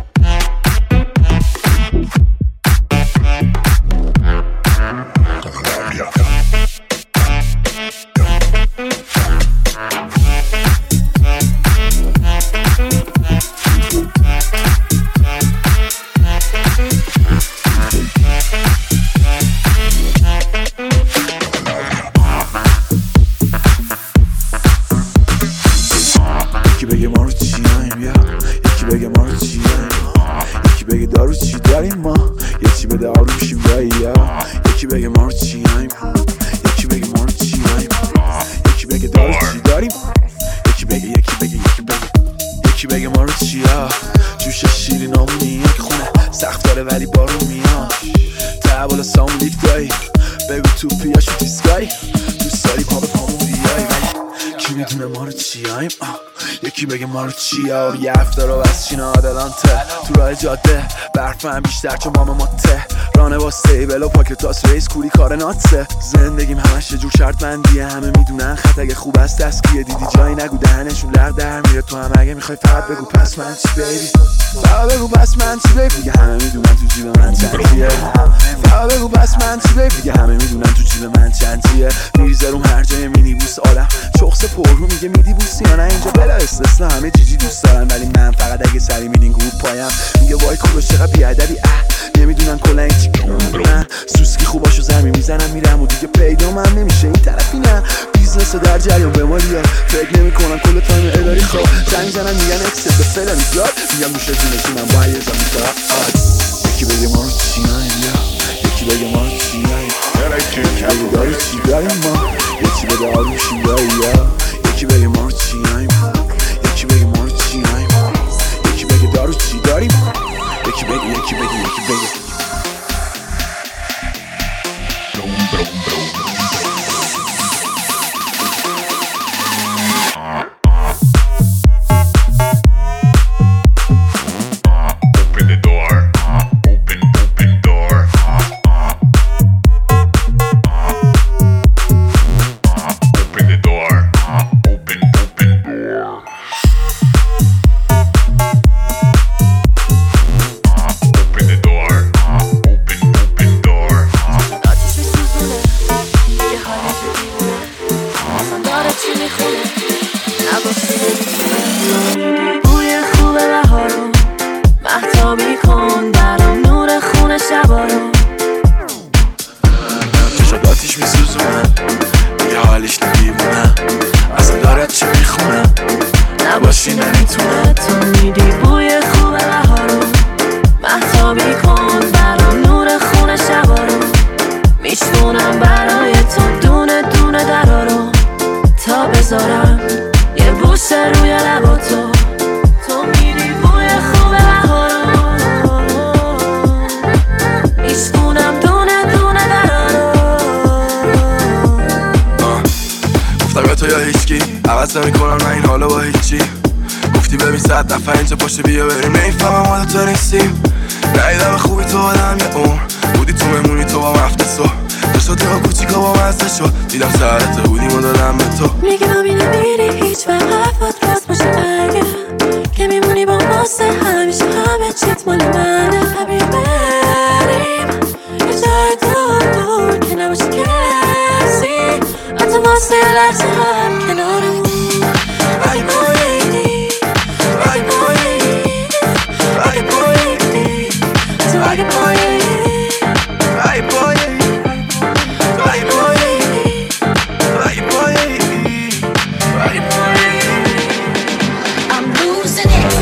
یکی بگه ما رو چیه و یه هفته رو بس چینا آدلانته تو راه جاده برفم بیشتر چون ماما ماته رانه با سیبل و پاکتاس ریس کوری کار ناتسه زندگیم همش یه جور شرط بندیه همه میدونن خط اگه خوب است دستگیه دیدی جایی نگو دهنشون لغ در میره تو هم اگه میخوای فقط بگو پس من چی بیبی فقط بگو پس من چی بیبی دیگه همه میدونن تو جیب من چندیه فقط بگو پس من چی بیبی دیگه همه میدونن تو جیب من چندیه میریزه روم هر جای مینی بوس عالم شخص پررو میگه میدی بوسی یا نه اینجا بلا استثنا همه جیجی دوست دارن ولی من فقط اگه سری میدین گروه پایم میگه وای کوروش چقدر بیادبی نمیدونن کلا این چی من سوسکی خوباشو زمین میزنم میرم و دیگه پیدا من نمیشه این طرفی نه بیزنس در جریان به مالیات فکر نمیکنن کل تایم اداری خواب زنگ میزنن میگن اکسل به فلانی زیاد میگم میشه جونتونم با یه زمین دارم یکی بگه ما رو چی نهیم یکی بگه ما رو چی نهیم یکی بگه داری چی داریم ما یکی بگه آروشی داری یکی بگه ما رو چی نهیم یکی بگه ما رو چی نهیم یکی رو چی داریم؟ یکی بگه یکی بگه یکی بگه. بیا بریم نمیفهمم ما دوتا نیستیم ندیدم خوبی تو آدم یه اون بودی تو مهمونی تو با مفته سو داشتا دیگه کوچیکا با مزده شد دیدم سرت بودیم و دادم به تو میگه نمیری هیچ وقت حرفات راست باشه اگه که میمونی با ماسته همیشه همه چیت مال منه بیا بریم یه جای دور که نباشه کسی حتی واسه یه لحظه هم کنارمون ای بایدی ای بایدی ای بایدی ای بایدی ای بایدی ای بایدی ای بایدی I'm losing it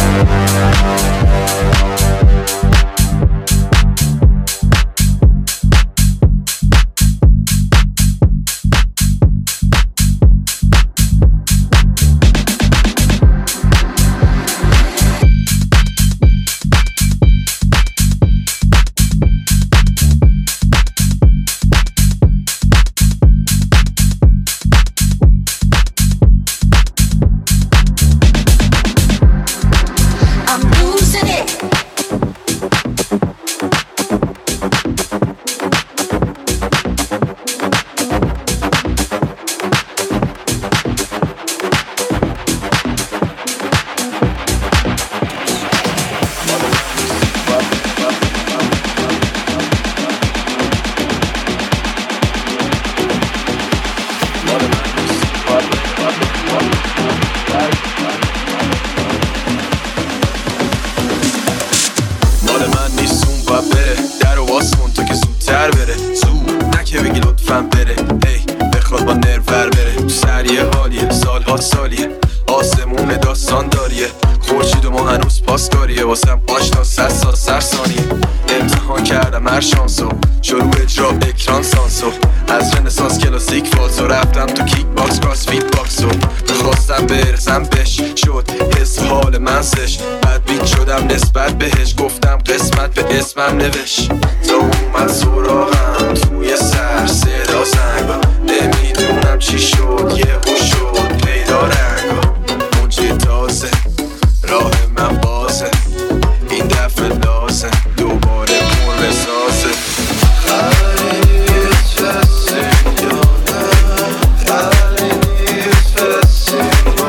اسمم نوشت تا اومد سراغم توی سر صدا زنگا نمیدونم چی شد یه هوش شد پیدا رنگا موجی تازه راه من بازه این دفعه لازم دوباره مور بسازه خبری نیست فسی یادم خبری نیست فسی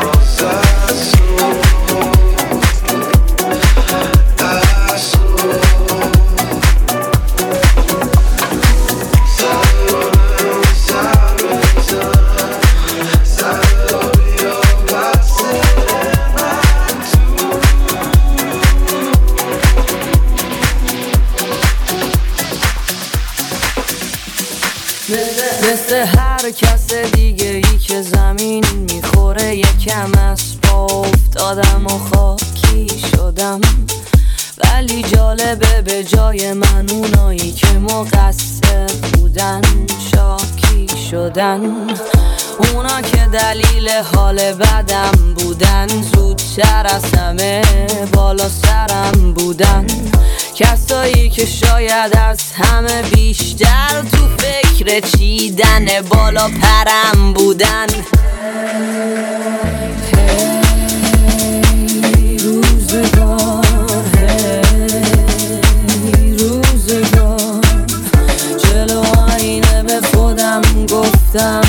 مثل هر کس دیگه ای که زمین میخوره یکم از پا افتادم و خاکی شدم ولی جالبه به جای من اونایی که مقصر بودن شاکی شدن، اونا که دلیل حال بدم بودن، زودتر از همه بالا سرم بودن، کسایی که شاید از همه بیشتر تو فکر چیدن بالا پرم بودن. هی روزگار، هی روزگار، جلو آینه به خودم گفتم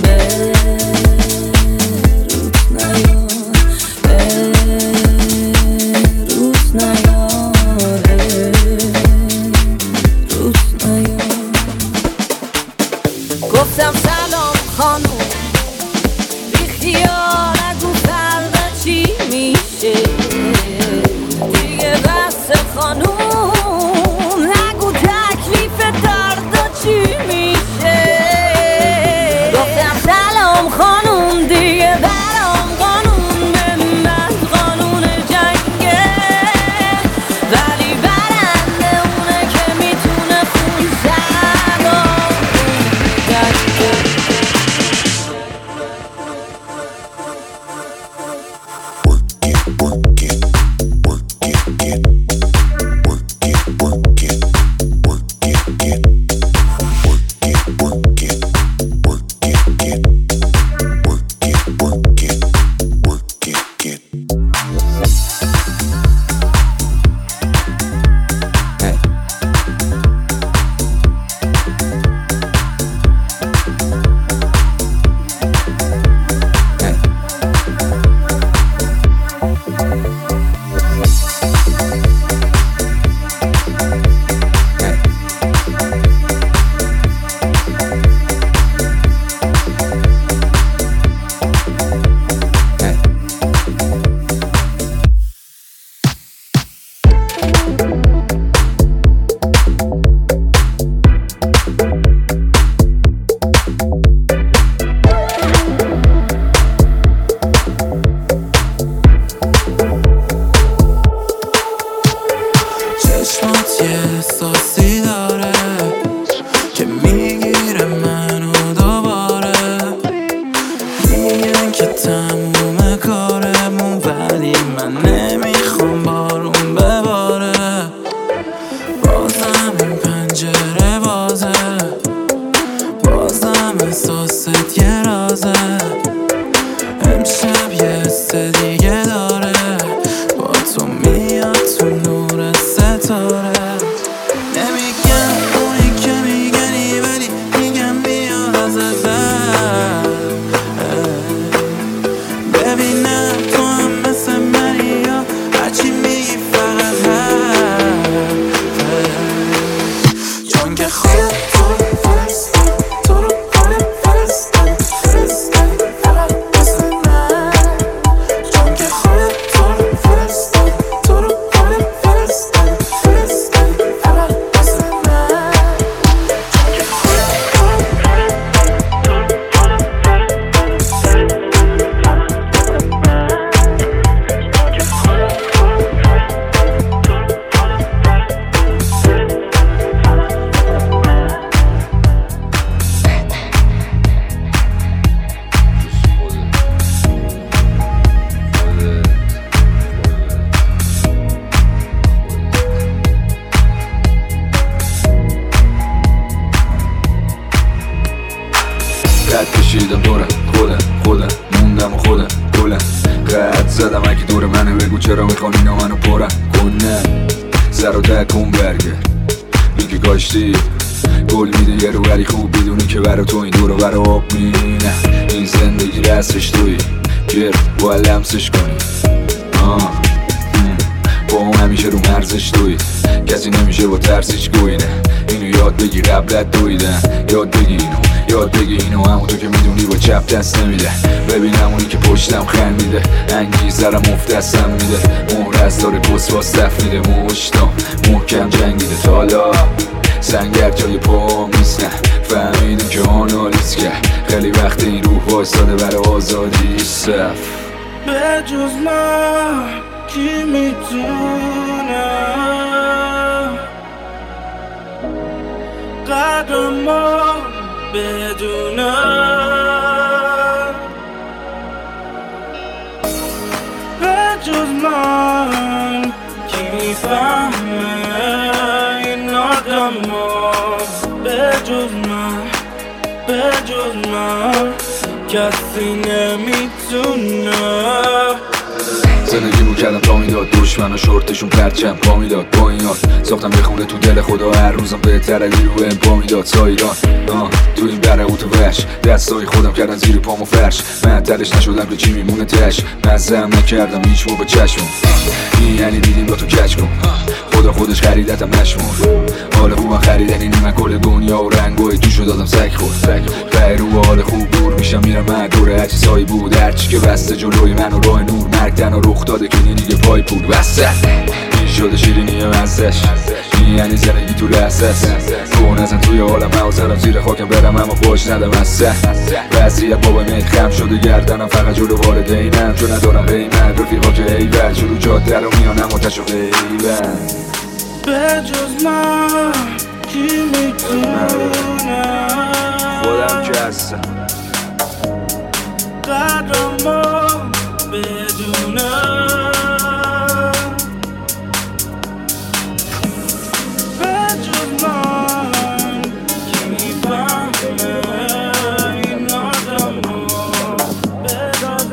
گفتم سلام خانوم، بی خیال نگو فردا چی میشه دیگه، بس خانوم نگو تکلیف دردا چی میشه. گفتم سلام خانوم، دیگه برام قانون به من قانون جنگه، ولی برنده اونه که میتونه خون زدا کشیدم دورم خودم موندم و خودم گلم قد زدم اگه دور منه بگو چرا میخوان اینا منو پرم کنن سر و دکون برگرد این که کاشتی گل میده یه رو بری خوب بدونی که برا تو این دور و برا آب مینه این زندگی رسش توی گرد باید لمسش کنی با اون همیشه رو مرزش توی کسی نمیشه با ترسیش گوینه اینو یاد بگی قبلت دویدن یاد بگی اینو همون تو که میدونی با چپ دست نمیده ببینم اونی که پشتم خندیده انگیزه را مفتستم میده مهر از داره کس با صف میده مشتام محکم جنگیده تالا سنگر جای پام نیستن فهمیدیم که آنالیز کرد خیلی وقت این روح وایستاده برای آزادی صف به جز من کی میتونه قدر ما بدونم بجز من کی میفهمه این آدمو بجز من کسی نمیتونه زندگیمو کردم تا میداد دشمن و شورتشون پرچم پا میداد با این یاد ساختم بخونه تو دل خدا هر روزم بهتره رو پا میداد سایران تو این بره اوتو وش دستای خودم کردن زیر پامو فرش من تلش نشدم که چی میمونه تش مزم نکردم هیچ موقع چشم این یعنی دیدیم با تو کچ کن خدا خودش خریدتم نشمون حال خوبم خریدنی من کل دنیا و رنگوی توشو دادم سگ خورد رو حال خوب دور میشم میرم من دوره هرچی سایی بود هرچی که بسته جلوی من و راه نور مرگ تنها رخ داده که دیگه پای پول بسته این شده شیرینی مزدش این یعنی زندگی تو لحظه کن ازن توی حالم من زدم زیر خاکم برم اما باش ندم از وضعیت بابا میت خم شده گردنم فقط جلو والدینم چون ندارم قیمت رفیقا که ایول شروع جاده رو میانم آتش و غیبن بجز من کی میتونه خودم که هستم قدرمو بدونم بجز من کی میفهمه این آدمو بجز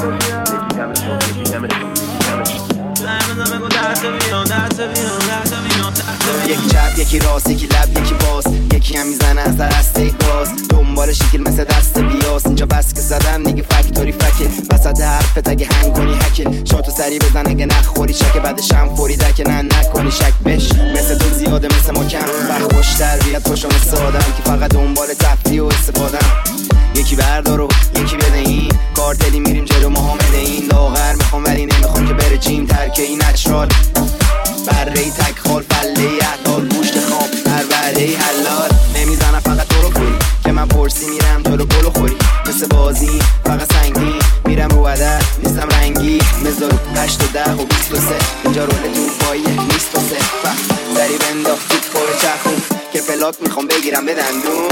یکی چپ یکی راست یکی لب یکی باز یکی هم میزنه از در استیک باز دنبال شکل مثل دست بیاس اینجا بس که زدم دیگه فکتوری فکه وسط حرفت اگه هنگ کنی حکه شاتو سری بزن اگه نخوری چکه بعدش هم فوری دکه نه نکنی شک بش مثل تو زیاده مثل ما کم وقت خوشتر بیاد پاشو مثل آدم که فقط دنبال تفریح و استفادم یکی بردار و یکی بده این کارتلی میریم جلو محامله این لاغر میخوام ولی نمیخوام که بره جیم ترکه این نچرال بره ای تک خال فله ای احلال گوشت خواب پرورده ای حلال نمیزنم فقط تو رو خوری که من پرسی میرم تو رو گلو خوری مثل بازی فقط سنگی میرم رو عدد نیستم رنگی مزدار 8 و 10 و 23 اینجا رول تو پاییه نیست و صفر سری بنداخت تو پای چخون که پلاک میخوام بگیرم بدندون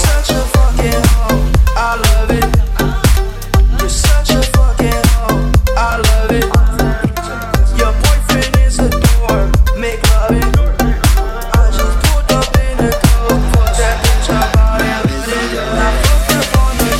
I love it. You're such a fucking hoe. I love it. Your boyfriend is a dork. Make love it. I just pulled up in a coat. Fuck that bitch up out everything. I fucked up on the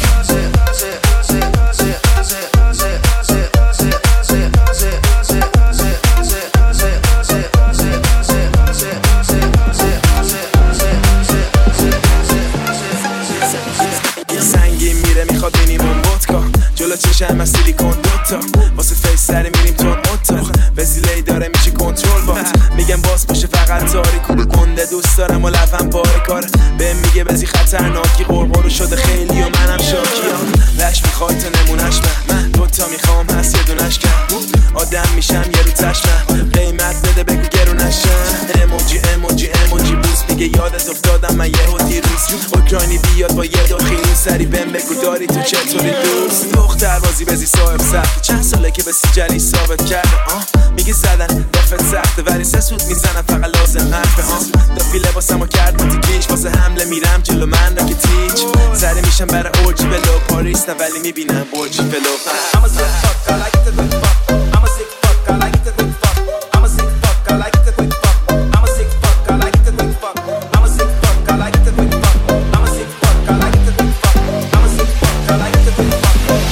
میخواد مینیموم ودکا جلو چشم از سیلیکون دوتا واسه فیس سری میریم تو اتاق وزیلی داره میشه کنترل بات میگم باز باشه فقط تاریکو گنده دوست دارم و لبم پاره کار بهم میگه بزی خطرناکی قرقرو شده خیلی و منم شاکیام لش میخوای تا نمونش من دوتا میخوام هست یه دونش کن آدم میشم یه رو تشمم قیمت بده بگو گرونشم ایموجی بوس میگه یادت افتادم من یه هودی روز اوکراینی بیاد با یه داخلی سری بهم بگو داری تو چطوری دوست دختر بازی بزی صاحب سخت چند ساله که به سیجلی ثابت کرده میگه زدن دفت سخته ولی سسود میزنم فقط لازم حرفه دافی لباسمو کرد متیکیش واسه حمله میرم جلو من را که تیچ سری میشم برای اوجی بلو پاریس نه ولی میبینم برجی فلو I'm a sick fuck, I like the quick fuck I'm a sick fuck, I like the quick fuck I'm a sick fuck, I like the quick fuck I'm a sick fuck, I like the quick fuck I'm a sick fuck, I like the quick fuck I'm a sick fuck, I like the quick fuck I'm a sick fuck, I like the quick fuck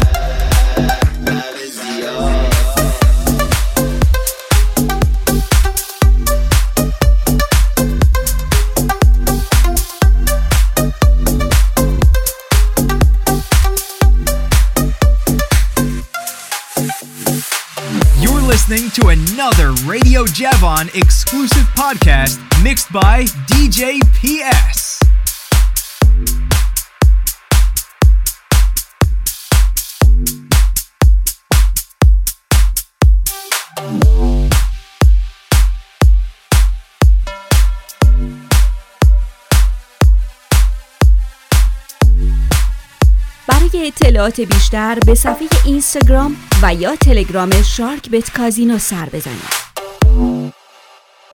Listening to another Radio Javon exclusive podcast mixed by DJ PS. برای اطلاعات بیشتر به صفحه اینستاگرام و یا تلگرام شارک بت کازینو سر بزنید.